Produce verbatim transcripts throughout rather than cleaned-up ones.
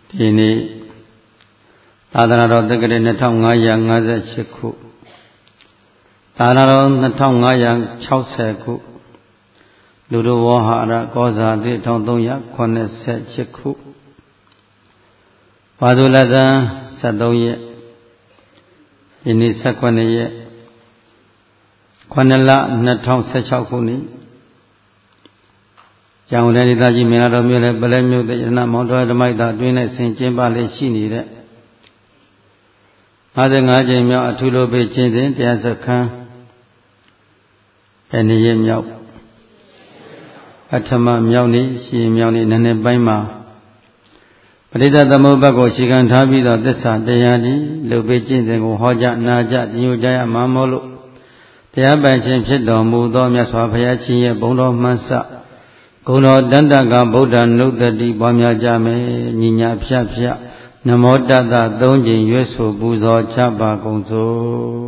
ဒီနေ့သာသနာတော်တက္ကရာနှစ်ထောင်ငါးရာငါးဆယ်ရှစ်ခုသာသနာတော်နှစ်ထောင်ငါးရာခြောက်ဆယ်ခုလူတော်ဝဟာရကောဇာတိတစ်ထောင်သုံးရာခုနှစ်ဆယ်ရှစ်ခုဘာသာလဇန်ဆယ်သုံးရက်ဒီနေ့ဆယ်ခုနှစ်ရက်ခုနှစ်လနှစ်ထောင်ဆယ်ခြောက်ခုနှစ်ကျောင်းတဲ့ဒေသကြီးမင်္ဂလာတော်မြို့နယ်ပလဲမြို့တေရဏမောင်တော်ဓမ္မိုက်သာအတွင်း၌ဆင်ကျင်းပလေးရှိနေတဲ့၅၅ကြိမ်မြောက်အထူးလိုပေးခြင်းစဉ်တရားစခန်းအနေရမြောက်ပထမမြောက်နေ့ရှည်မြောက်နေ့နည်းနည်းပိုင်းမှာပရိသတ်သမုပ္ပါကိုရှေခံထားပြီးတော့သစ္စာတရားဒီလိုပေးခြင်းစဉ်ကိုဟောကြားနာကြားညွှန်ကြားရမှာမို့လို့တရားပိုင်ခြင်းဖြစ်တော်မူသောမြတ်စွာဘုရားရှင်ရဲ့ဘုန်းတော်မှန်စဂုဏ်တော်တန်တကဗုဒ္ဓနုတ္တိပွားများကြမယ်ညီညာဖြတ်ဖြတ်နမောတတသုံးကြိမ်ရွတ်ဆိုပူဇော်ချပါကုန်စို့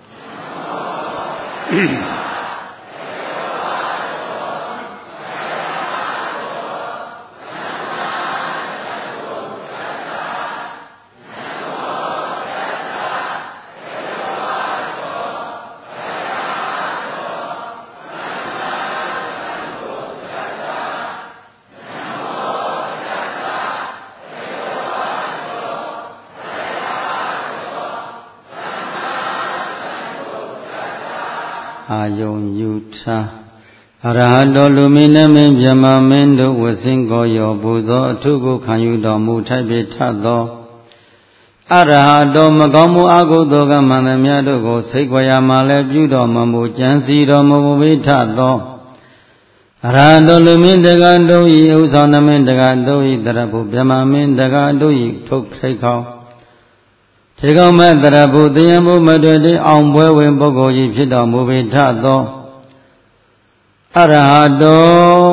အာယုံယူထားအရဟတောလူမင်းနမင်းမြမမင်းတို့ဝဆင်းကိုရောပူဇော်အထုကိုခံယူတော်မူထိုက်ပေထသောအရဟတောမကောင်းမှုအကုသိုလ်ကမှန်သမျှတို့ကိုစိတ်ကြွရာမှလည်းပြုတော်မမူကြံစီတော်မမူပေထသောအရဟတောလူမင်းတက္ကတို့ဤဥဆောင်နမင်းတက္ကတို့ဤတရဖုမြမမင်းတက္ကတို့ဤထုတ်ထိတ်ခေါထေကောမတရဖုတရားမှုမတွေ့တဲ့အောင်ပွဲဝင်ပုဂ္ဂိုလ်ကြီးဖြစ်တော်မူပေထသောအရဟတော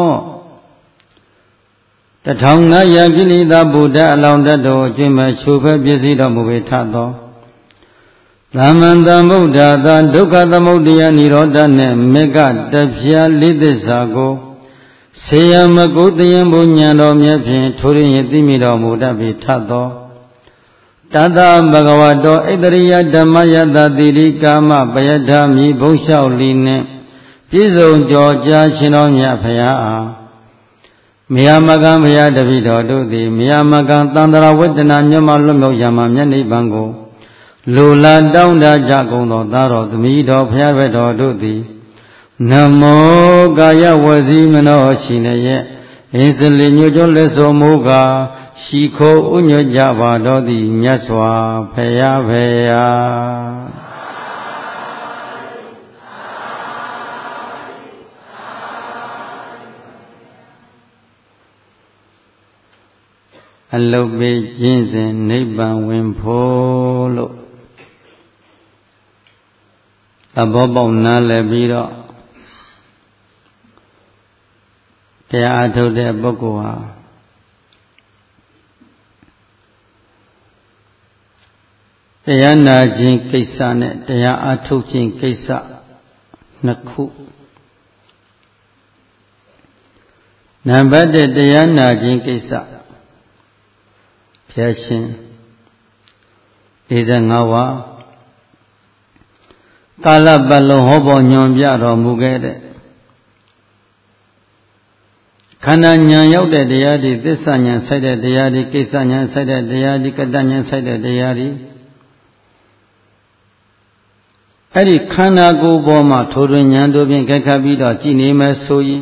တထောင်ငါးရာကိလေသာဗုဒ္ဓအလောင်းတတ်တော်အကျင့်မဲ့ရှုဖဲပြည့်စည်တော်မူပေထသောသမန္တဗုဒ္ဓသာဒုက္ခသမုဒယនិရောဓနှင့်မေဃတပြာလေးသစ္စာကိုဆေယမကုတရားမှုဉာဏ်တော်မြတ်ဖြင့်ထိုရင်းရသိမိတော်မူတတ်ပေထသောတတဗဂဝတောဣတရိယဓမ္မယတတိရိကာမပယထမိဘုံလျှောက်လီနှင့်ပြည့်စုံကြောကြားရှင်တော်မြတ်ဖရာအားမယမကံဖရာတပိတော်တို့သည်မယမကံတန္တရာဝတ္တနာမြတ်မလွတ်မြောက်ရမှာမြတ်နိဗ္ဗာန်ကိုလိုလားတောင်းတကြကုန်သောသားတော်သမီးတော်ဖရာဘက်တော်တို့သည်နမောကာယဝစီမနောရှိနေရဲ့အင်းစလီညွတ်ကျော်လက်စောမူကားရှိခိုးဥညွတ်ကြပါတော်သည်မြတ်စွာဘုရားဖေယာအလုတ်ပေးခြင်းစဉ်နိဗ္ဗာန်ဝင်ဖို့လို့သဘောပေါက်နားလည်ပြီးတော့တရားအထုတ်တဲ့ပုဂ္ဂိုလ်ဟာတရားနာခြင်းကိစ္စနဲ့တရားအထုတ်ခြင်းကိစ္စနှစ်ခုနံပါတ်တစ်တရားနာခြင်းကိစ္စဘုရားရှင်၄၅ဝါကာလပတ်လုံးဟောပေါ်ညွှန်ပြတော်မူခဲ့တဲ့ခန္ဓာဉာဏ်ရောက်တဲ့တရားတွေသစ္စာဉာဏ်ဆိုင်တဲ့တရားတွေကိစ္စဉာဏ်ဆိုင်တဲ့တရားတွေကတ္တဉာဏ်ဆိုင်တဲ့တရားတွေအဲ့ဒီခန္ဓာကိုယ်ပေါ်မှာထိုတွင်ဉာဏ်တို့ဖြင့်ခက်ခတ်ပြီးတော့ကြည်နေမယ်ဆိုရင်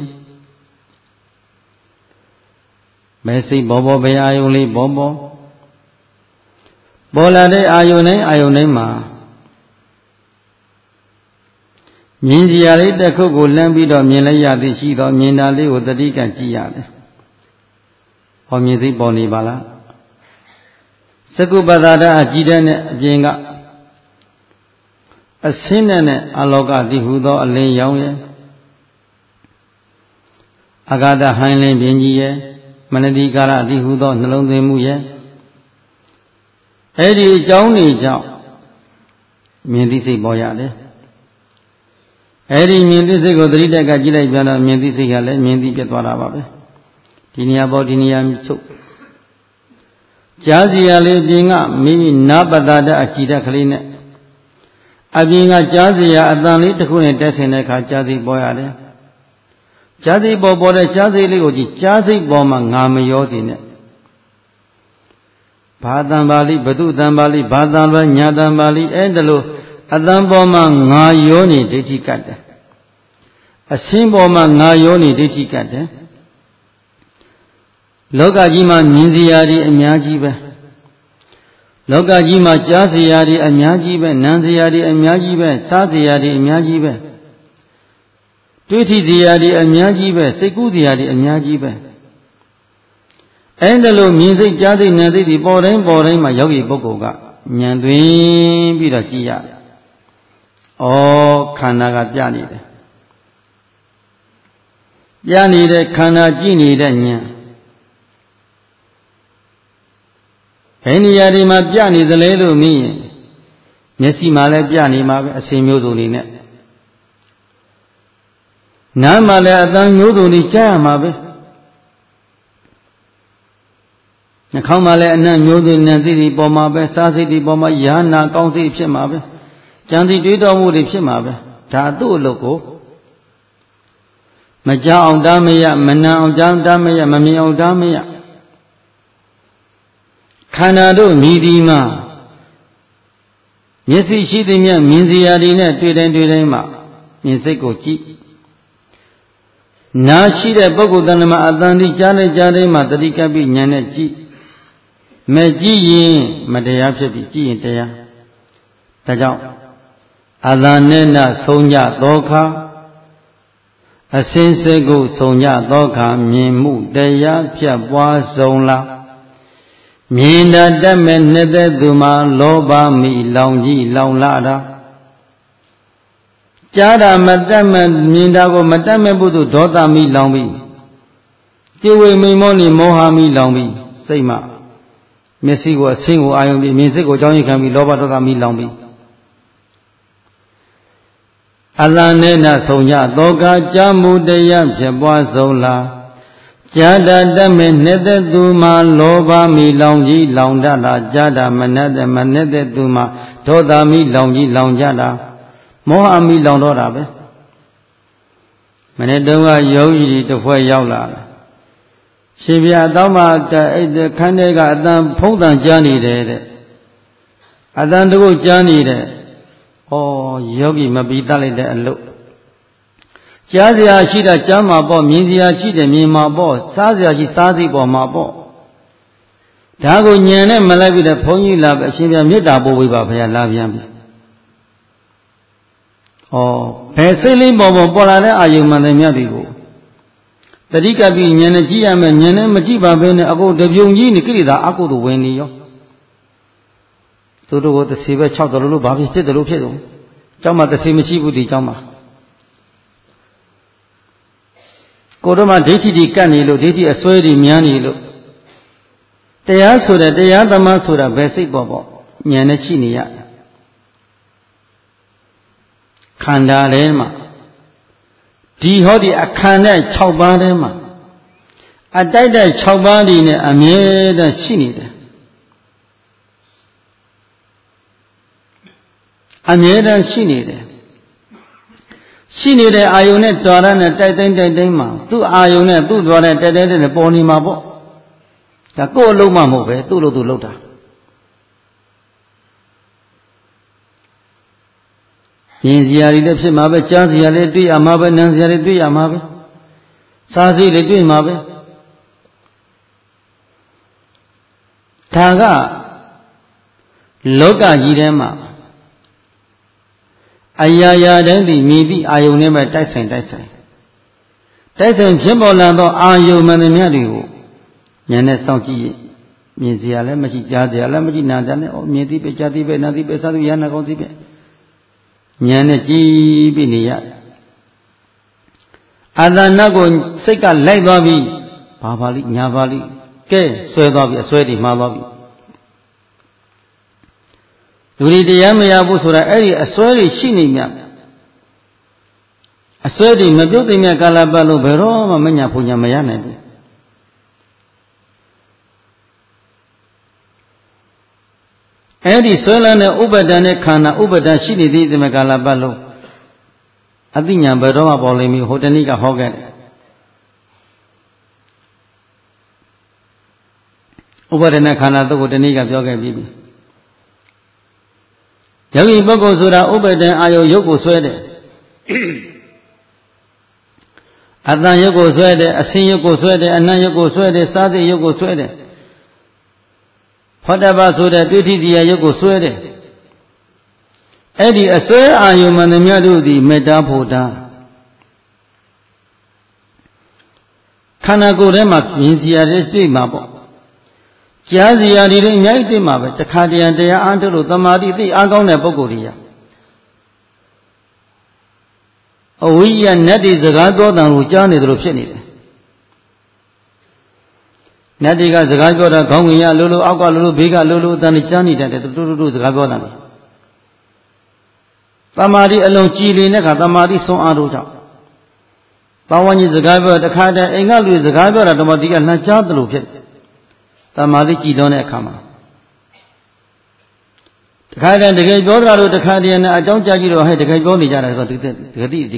မဲစိတ်ဘောဘောဘယ်အာယုံလေးဘောဘောပေါ်လာတဲ့အာယုန်တိုင်းအာယုန်တိုင်းမှာမြင်ကြရလေးတစ်ခုကိုလမ်းပြီးတော့မြင်လိုက်ရသည်ရှိတော့မြင်တာလေးကိုတတိကကြည့်ရတယ်။ဟောမြင်စိတ်ပေါ်နေပါလား။သကုပ္ပဒါဒအကြည့်တဲ့အပြင်ကအစင်းနဲ့အလောကတိဟုသောအလင်းရောင်ရဲ့အဂါဒဟိုင်းလင်းပြင်းကြီးရဲ့မနတိကာရတိဟုသောနှလုံးသွင်းမှုရဲ့အဲ့ဒီအကြောင်းတွေကြောင့်မြင်သိစိတ်ပေါ်ရတယ်အဲ့ဒီမြင်သိစိတ်ကိုသတိတက်ကကြည့်လိုက်ပြန်တော့မြင်သိစိတ်ကလည်းမြင်သိပြတ်သွားတာပါပဲဒီနေရာပေါ်ဒီနေရာချုပ်ကြားစီရလေးအပြင်ကမိမိနာပတ္တတအကြည်တက်ကလေးနဲ့အပြင်ကကြားစီရအတန်လေးတစ်ခုနဲ့တက်ဆင်တဲ့အခါကြားစီပေါ်ရတယ်ကြားစီပေါ်ပေါ်တဲ့ကြားစီလေးကိုကြည့်ကြားစီပေါ်မှာငါမရောစီနဲ့ဘာတံပါဠိဘု து တံပါဠိဘာတံလွယ်ညာတံပါဠိအဲ့ဒါလို့အတန်ပေါ်မှာငါရောနေဒိဋ္ဌိကတ်တယ်အရှင်းပေါ်မှာငါရောနေဒိဋ္ဌိကတ်တယ်လောကကြီးမှာမြင်စရာတွေအများကြီးပဲလောကကြီးမှာကြားစရာတွေအများကြီးပဲနားစရာတွေအများကြီးပဲစားစရာတွေအများကြီးပဲတွေးထိစရာတွေအများကြီးပဲစိတ်ကူးစရာတွေအများကြီးပဲအဲ့ဒါလို့မြင်စိတ်ကြားစိတ်နားစိတ်ဒီပေါ်တိုင်းပေါ်တိုင်းမှာယောဂီပုဂ္ဂိုလ်ကဉာဏ်သွင်းပြီးတော့ကြည့်ရတယ်။ဩခန္ဓာကပြနေတယ်။ပြနေတဲ့ခန္ဓာကြည့်နေတဲ့ဉာဏ်ဘယ်နေရာဒီမှာပြနေသလဲလို့မြင်ရင်မျက်စိမှာလည်းပြနေမှာပဲအစဉ်မျိုးစုံနေနဲ့နားမှာလည်းအသံမျိုးစုံနေကြားရမှာပဲနှာခေါင်းမှာလည်းအနံ့မျိုးစုံနဲ့သိသိပေါ်မှာပဲစားစိတ်ဒီပေါ်မှာယာနာကောင်းစိတ်ဖြစ်မှာပဲကြံစီတွေးတော်မှုတွေဖြစ်မှာပဲဒါသူ့အလုပ်ကိုမကြောက်အောင်တားမရမနံအောင်ကြောက်တားမရမမြင်အောင်တားမရခန္ဓာတို့မြည်ဒီမှာမျက်စိရှိသည်မြတ်မြင်စရာတွေနဲ့တွေ့တိုင်းတွေ့တိုင်းမှာမြင်စိတ်ကိုကြည့်နားရှိတဲ့ပုဂ္ဂိုလ်တဏ္ဍမှာအတန်ဒီကြားလိုက်ကြားတိုင်းမှာတတိကပ်ပြီးဉာဏ်နဲ့ကြည့်မကြည့်ရင်မတရားဖြစ်ပြီးကြည့်ရင်တရားဒါကြောင့်အတန်နဲ့နဆုံးကြသောခါအစင်းစိတ်ကိုဆုံးကြသောခါမြင်မှုတရားဖြတ်ပွားဆုံးလားမြင်တတ်တတ်မဲ့နေတဲ့သူမှာလောဘမိလောင်ကြီးလောင်လာတာကြားတာမတတ်မဲ့မြင်တာကိုမတတ်မဲ့ပုသူဒေါသမိလောင်ပြီးတိဝိမိန်မောနေမောဟမိလောင်ပြီးစိတ်မှာမျက်စိကိုအဆင်းကိုအာယုံပြီးမြင်စိတ်ကိုအကြောင်းရခံပြီးလောဘဒေါသမိလောင်ပြီးအလံနဲ့နဆုံးကြသောကကြာမှုတရားဖြစ်ပွားဆုံးလားကြာတာတတ်မဲ့နေတဲ့သူမှာလောဘမိလောင်ကြီးလောင်တတ်လားကြာတာမနဲ့တဲ့မနဲ့တဲ့သူမှာဒေါသမိလောင်ကြီးလောင်ကြတာမောဟမိလောင်တော့တာပဲမနေ့တုန်းကယောဂီတွေတစ်ဖွဲ့ရောက်လာတယ်ရှင်ပြအတောင်းမှာအဲ့ဒီခန်းထဲကအတန်ဖုံးတန်ကြားနေတယ်တဲ့အတန်တကုတ်ကြားနေတဲ့ဩယောဂီမပြီးတတ်လိုက်တဲ့အလုပ်ကြားစရာရှိတာကြားမှာပေါ့မြင်စရာရှိတယ်မြင်မှာပေါ့စားစရာရှိစားစိပေါ်မှာပေါ့ဒါကိုညံနဲ့မလိုက်ပြီးတော့ဘုန်းကြီးလာပဲအရှင်ပြမေတ္တာပို့ဝိပါဘုရားလာပြန်ပြီဩဘယ်စိတ်လေးပေါ်ပေါ်ပေါ်လာတဲ့အာယုံမှန်တယ်မြတ်တွေကိုတတိကပိညံနဲ့ကြည့်ရမယ်ညံနဲ့မကြည့်ပါဘဲနဲ့အကုန်တပြုံကြီးနေကိရိတာအကုသို့ဝင်နေရောသူတို့ကသစီပဲ၆တယ်လို့ဘာဖြစ်စစ်တယ်လို့ဖြစ်တော့ကျောင်းမှာသစီမရှိဘူးဒီကျောင်းမှာကိုယ်တော့မှဒိဋ္ဌိတွေကတ်နေလို့ဒိဋ္ဌိအစွဲတွေများနေလို့တရားဆိုတဲ့တရားသမားဆိုတာဘယ်စိတ်ပေါ်ပေါ့ဉာဏ်နဲ့ရှိနေရခန္ဓာထဲမှာဒီဟောဒီအခန္ဓာ၆ပါးထဲမှာအတိုက်တိုက်၆ပါးဒီနဲ့အမြဲတမ်းရှိနေတယ်အမြဲတမ်းရှိနေတယ်ရှိနေတဲ့အာယုန်နဲ့တော်ရနဲ့တိုက်တိုင်းတိုက်တိုင်းမှာသူ့အာယုန်နဲ့သူ့တော်နဲ့တိုက်တိုင်းတိုက်ပေါ်နေမှာပေါ့ဒါကိုယ်အလုံးမမဟုတ်ပဲသူ့လိုသူလုပ်တာမြင်စရာတွေလည်းဖြစ်မှာပဲကြားစရာလည်းတွေ့ရမှာပဲနားစရာလည်းတွေ့ရမှာပဲစားစိလည်းတွေ့မှာပဲဒါကလောကကြီးထဲမှာအရာရာတိုင်းဒီမြည်သည့်အာယုန်နဲ့ပဲတိုက်ဆိုင်တိုက်ဆိုင်တိုက်ဆိုင်ဖြစ်ပေါ်လာသောအာယုန်မှန်သမျှတွေကိုဉာဏ်နဲ့စောင့်ကြည့်ရင်မြင်စရာလည်းမရှိကြားစရာလည်းမရှိနားစရာလည်းဩမြင်သည်ပဲကြားသည်ပဲနားသည်ပဲစားသည်ရနာကောင်းသည်ပဲဉာဏ်နဲ့ကြည့်ပြီးနေရအာသနာကိုစိတ်ကလိုက်သွားပြီဘာပါလိညာပါလိကဲဆွဲသွားပြီအဆွဲတွေမှားသွားပြီလူတွေတရားမရဘူးဆိုတာအဲ့ဒီအစွဲတွေရှိနေမြတ်အစွဲတွေမပြုတ်သိမြတ်ကာလပတ်လို့ဘယ်တော့မှမညာဖုန်ညာမရနိုင်ဘူးအဲဒီဆွဲလန်းတဲ့ဥပါဒဏ်နဲ့ခန္ဓာဥပါဒဏ်ရှိနေသည့်ဒီမကာလပတ်လုံးအသိဉာဏ်ဘယ်တော့မှပေါ်လိမ့်မည်ဟိုတနည်းကဟောခဲ့တယ်ဥပါဒณะခန္ဓာတုတ်ကိုတနည်းကပြောခဲ့ပြီးပြီယောဂီပုဂ္ဂိုလ်ဆိုတာဥပါဒံအာယုရုပ်ကိုဆွဲတယ်အတန်ရုပ်ကိုဆွဲတယ်အစင်းရုပ်ကိုဆွဲတယ်အနံ့ရုပ်ကိုဆွဲတယ်စားစိတ်ရုပ်ကိုဆွဲတယ်ဖောတ္တပဆိုတဲ့တွေ့ထိတရားရုပ်ကိုဆွဲတယ်အဲ့ဒီအစွဲအာယုမှန်သမျှတို့သည်မေတ္တာဖို့တာခန္ဓာကိုယ်ထဲမှာမြင်စီရတဲ့တွေ့မှာပေါ့ကြားစီရတွေအများကြီးတွေ့မှာပဲတခါတရံတရားအားထုတ်လို့သမာဓိသိအားကောင်းတဲ့ပုဂ္ဂိုလ်တွေရအဝိယ္ယနတ်တွေစကားပြောတယ်လို့ကြားနေတယ်လို့ဖြစ်နေတယ်နတ်တွေကစကားပြောတာခေါင်းဝင်ရလို့လို့အောက်ကလို့လို့ဘေးကလို့လို့အတန်ကြီးကြားနေတယ်တူတူတူစကားပြောတာလေသမာဓိအလုံးကြည်လင်တဲ့အခါသမာဓိဆုံးအားတို့ကြောင့်ဘာဝကြီးစကားပြောတခါတည်းအိမ်ကလူစကားပြောတာဓမ္မတိကလှမ်းကြားတယ်လို့ဖြစ်သမာဓိကြည်လွန်တဲ့အခါမှာတခါတည်းတကယ်ပြောတာလို့တခါတည်းနဲ့အကြောင်းကြားကြည့်တော့ဟဲ့တကယ်ပြောနေကြတယ်ဆိုတော့ဒီတကတိဒီ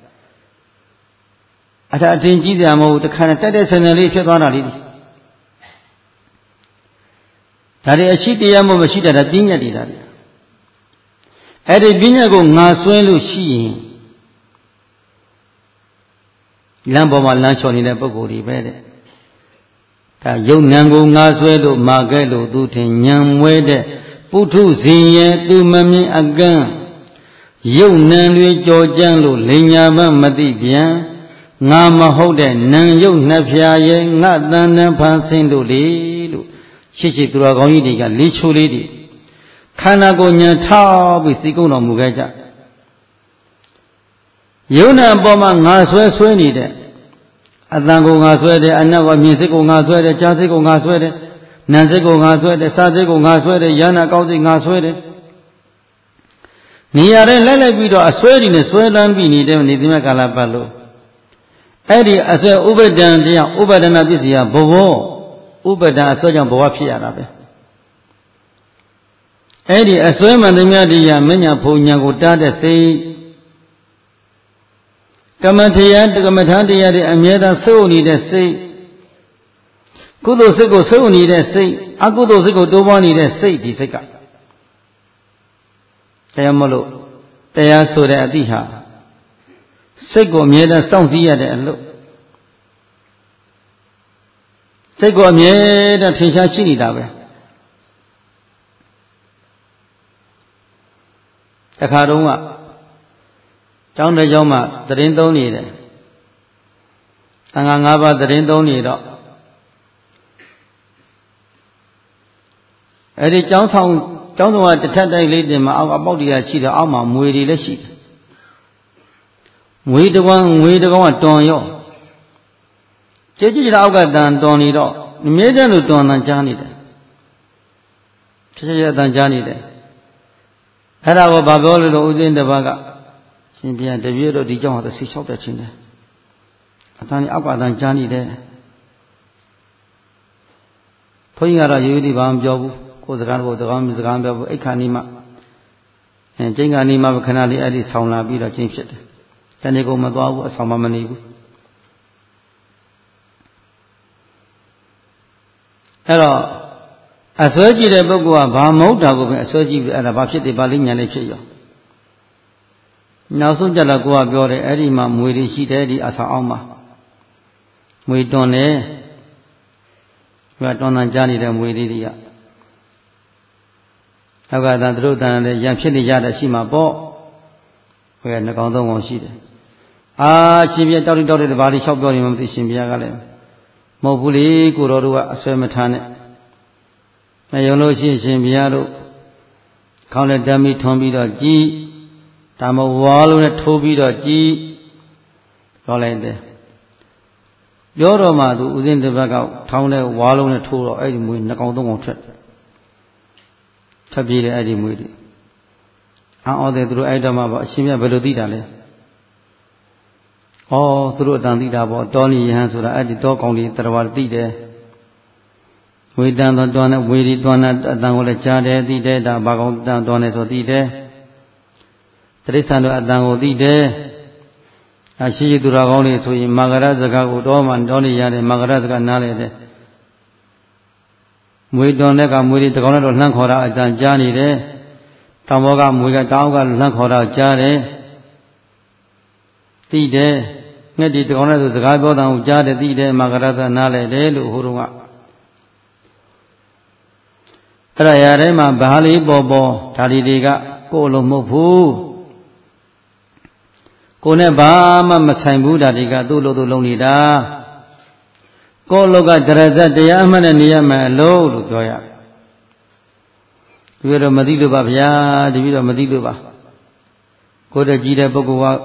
ကအထာအထင်ကြီးစရာမဟုတ်တခါတည်းတက်တဲ့ဆင်နယ်လေးဖြစ်သွားတာလေးဒီဒါတွေအရှိတရားမဟုတ်မရှိတာဒါပညာတည်တာလေအဲ့ဒီပညာကိုငါဆွဲလို့ရှိရင်လမ်းပေါ်မှာလမ်းလျှော်နေတဲ့ပုဂ္ဂိုလ်တွေပဲတဲ့ဒါယုံဉာဏ်ကိုငါဆွဲလို့မာခဲ့လို့သူထင်ဉာဏ်မွဲတဲ့ပုထုဇဉ်ရဲ့သူမမြင်အကန့်ယုံဉာဏ်တွေကြော်ကြမ်းလို့လိညာမမသိပြန်ငါမဟုတ်တဲ့နံယုတ်နှစ်ဖြာရဲ့ငါတန်တန်ဖန်ဆင်းတို့လေလို့ရှိရှိသူတော်ကောင်းကြီးတွေကလေးချိုးလေးတွေခန္ဓာကိုယ်ဉာဏ်ထောက်ပြီးစီကုံတော်မူခဲ့ကြယုံနာပေါ်မှာငါဆွဲဆွဲနေတဲ့အတန်ကိုငါဆွဲတယ်အနက်ကမြင်စိတ်ကိုငါဆွဲတယ်ကြားစိတ်ကိုငါဆွဲတယ်နာမ်စိတ်ကိုငါဆွဲတယ်စားစိတ်ကိုငါဆွဲတယ်ယာနာကောက်စိတ်ငါဆွဲတယ်နေရာတဲ့လိုက်လိုက်ပြီးတော့အဆွဲတွေနဲ့ဆွဲလန်းပြီးနေတဲ့နေသမျှကာလပတ်လို့အဲ့ဒီအဆွဲဥပါဒံတရားဥပါဒနာပစ္စည်းကဘဝဥပါဒံအဆွဲကြောင့်ဘဝဖြစ်ရတာပဲအဲ့ဒီအစွဲမှန်သမျှတရားမညာဖုန်ညာကိုတားတဲ့စိတ်ကမ္မတရားကမ္မထာတရားတွေအမြဲတမ်းစိုးနေတဲ့စိတ်ကုသိုလ်စိတ်ကိုစိုးနေတဲ့စိတ်အကုသိုလ်စိတ်ကိုတိုးပွားနေတဲ့စိတ်ဒီစိတ်ကတရားမလို့တရားဆိုတဲ့အသည့်ဟာစိတ်ကိုအမြဲတမ်းစောင့်စည်းရတဲ့အလုပ်စိတ်ကိုအမြဲတမ်းထင်ရှားရှိနေတာပဲတခါတုန်းကကျောင်းတစ်ကျောင်းမှာသတင်းသုံးနေတယ်သံဃာ၅ပါးသတင်းသုံးနေတော့အဲ့ဒီကျောင်းဆောင်ကျောင်းဆောင်ကတစ်ထပ်တိုက်လေးတင်မှာအောက်အပေါက်တရားရှိတယ်အောက်မှာမွေတွေလည်းရှိတယ်မွေတကွန်းငွေတကွန်းကတွန်ရောကြည်ကြည်အောက်ကတန်တွန်နေတော့အမြဲတမ်းလို့တွန်တန်ကြားနေတယ်ဖြည်းဖြည်းတန်ကြားနေတယ်အဲ့ဒါကိုဘာပြောလို့လို့ဦးဇင်းတစ်ပါးကရှင်ဘုရားတပည့်တို့ဒီကြောင့်ဟာသိချောက်တဲ့ချင်းတယ်အတန်ကြီးအောက်ကအတန်ကြားနေတယ်ဘုန်းကြီးကတော့ရိုးရိုးဒီဘာမှပြောဘူးကိုယ်စကားကိုစကားစကားပြောဘူးအိတ်ခါနီမှအဲကျင်းခါနီမှခဏလေးအဲ့ဒီဆောင်းလာပြီးတော့ကျင်းဖြစ်တယ်တနေ့ကုန်မသွားဘူးအဆောင်မမနေဘူးအဲ့တော့အစွဲကြည့်တဲ့ပုဂ္ဂိုလ်ကဘာမဟုတ်တာကိုပဲအစွဲကြည့်ပြီးအဲ့ဒါဘာဖြစ်တယ်ဘာလေးညာလေးဖြစ်ရောနောက်ဆုံးကြတော့ကိုကပြောတယ်အဲ့ဒီမှာမွေတွေရှိတယ်ဒီအဆောင်အောင်မှာမွေတွန်တယ်ဟိုကတွန်တန်ကြားနေတဲ့မွေလေးတွေကနောက်ကတန်သူတို့တန်လည်းရံဖြစ်နေကြတဲ့ရှိမှာပေါ့ဟိုကနှကောင်သုံးကောင်ရှိတယ်အာရှင်ပြတောက်တောက်တဲ့ဘာလေးလျှောက်ပြောနေမှမသိရှင်ပြကလည်းမဟုတ်ဘူးလေကိုတော်တို့ကအစွဲမထားနဲ့မယုံလို့ရှိရှင်ဘုရားတို့ခေါင်းနဲ့တမ်းပြီးထွန်ပြီးတော့ကြည်ဒါမဝါလုံးနဲ့ထိုးပြီးတော့ကြည်ပြောလိုက်တယ်ပြောတော့မှသူဥစဉ်တစ်ပတ်ကထောင်းတဲ့ဝါလုံးနဲ့ထိုးတော့အဲ့ဒီမွေးနှစ်ကောင်သုံးကောင်ထွက်ထပ်ပြေးတယ်အဲ့ဒီမွေးတွေအော်တယ်သူတို့အဲ့တော့မှပေါ့အရှင်မြတ်ဘယ်လိုသိတာလဲဩသူတို့အတန်သိတာပေါ့တောနီယဟန်ဆိုတာအဲ့ဒီတောကောင်တွေတရဝါသိတယ်ဝေတံသောတွန်းနဲ့ဝေဒီတွန်းနဲ့အတန်ကိုလည်းကြားတယ်သိတယ်ဒါဘာကောင်တန်တွန်းနေဆိုသိတယ်တိရစ္ဆာန်တို့အတန်ကိုသိတယ်အရှိရှိသူတော်ကောင်းတွေဆိုရင်မာဂရစကားကိုတော့မှတောနေရတယ်မာဂရစကားနားလေတယ်မွေတွန်းတဲ့ကမွေဒီတကောင်နဲ့တော့လှမ်းခေါ်တာအတန်ကြားနေတယ်တောင်ဘောကမွေကတောင်ကလှမ်းခေါ်တာကြားတယ်သိတယ်ငှက်ဒီတကောင်နဲ့ဆိုစကားပြောတာကိုကြားတယ်သိတယ်မာဂရစနားလေတယ်လို့ဟိုတုန်းကအဲ့ဒါရတိုင်းမှာဘာလေးပေါ်ပေါ်ဓာတိတွေကကိုယ်လုံးမဟုတ်ဘူးကိုယ်နဲ့ဘာမှမဆိုင်ဘူးဓာတိကသူ့လိုသူလုံးနေတာကိုယ်လောကတရဇတ်တရားအမှန်နဲ့နေရမယ်အလို့လို့ပြောရဒီလိုမသိလို့ပါဗျာတပည့်တော်မသိလို့ပါကိုယ်တည်းကြီးတဲ့ပုဂ္ဂိုလ်က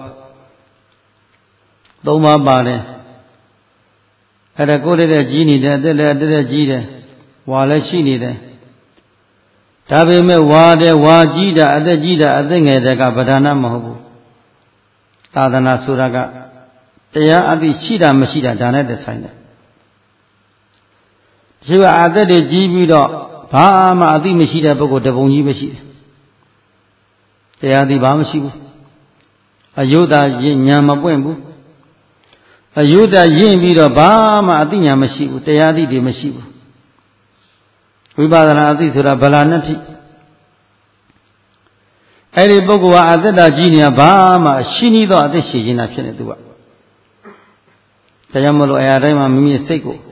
သုံးပါးပါတယ်အဲ့ဒါကိုယ်တည်းကြီးနေတယ်အသက်လည်းအသက်ကြီးတယ်ဝါလည်းရှိနေတယ်ဒါပေမဲ့ဝါတဲ့ဝါကြီးတာအသက်ကြီးတာအသက်ငယ်တဲ့ကဗဒနာမဟုတ်ဘူးသာသနာဆိုတာကတရားအသိရှိတာမရှိတာဒါနဲ့တဆိုင်တယ်ဒီကအသက်တွေကြီးပြီးတော့ဘာမှအသိမရှိတဲ့ပုဂ္ဂိုလ်တပုံကြီးပဲရှိတယ်တရားသိဘာမရှိဘူးအယုဒ္ဓဉာဏ်မပွင့်ဘူးအယုဒ္ဓရင့်ပြီးတော့ဘာမှအသိဉာဏ်မရှိဘူးတရားသိတွေမရှိဘူးဝိပဿနာအသိဆိုတာဗလာနတ္ထိအဲ့ဒီပုဂ္ဂိုလ်ဟာအသက်တာကြီးနေတာဘာမှရှိနေတော့အသက်ရှိနေတာဖြစ်နေသူကဒါကြောင့်မလို့အရာတိုင်းမှာမိမိစိတ်ကို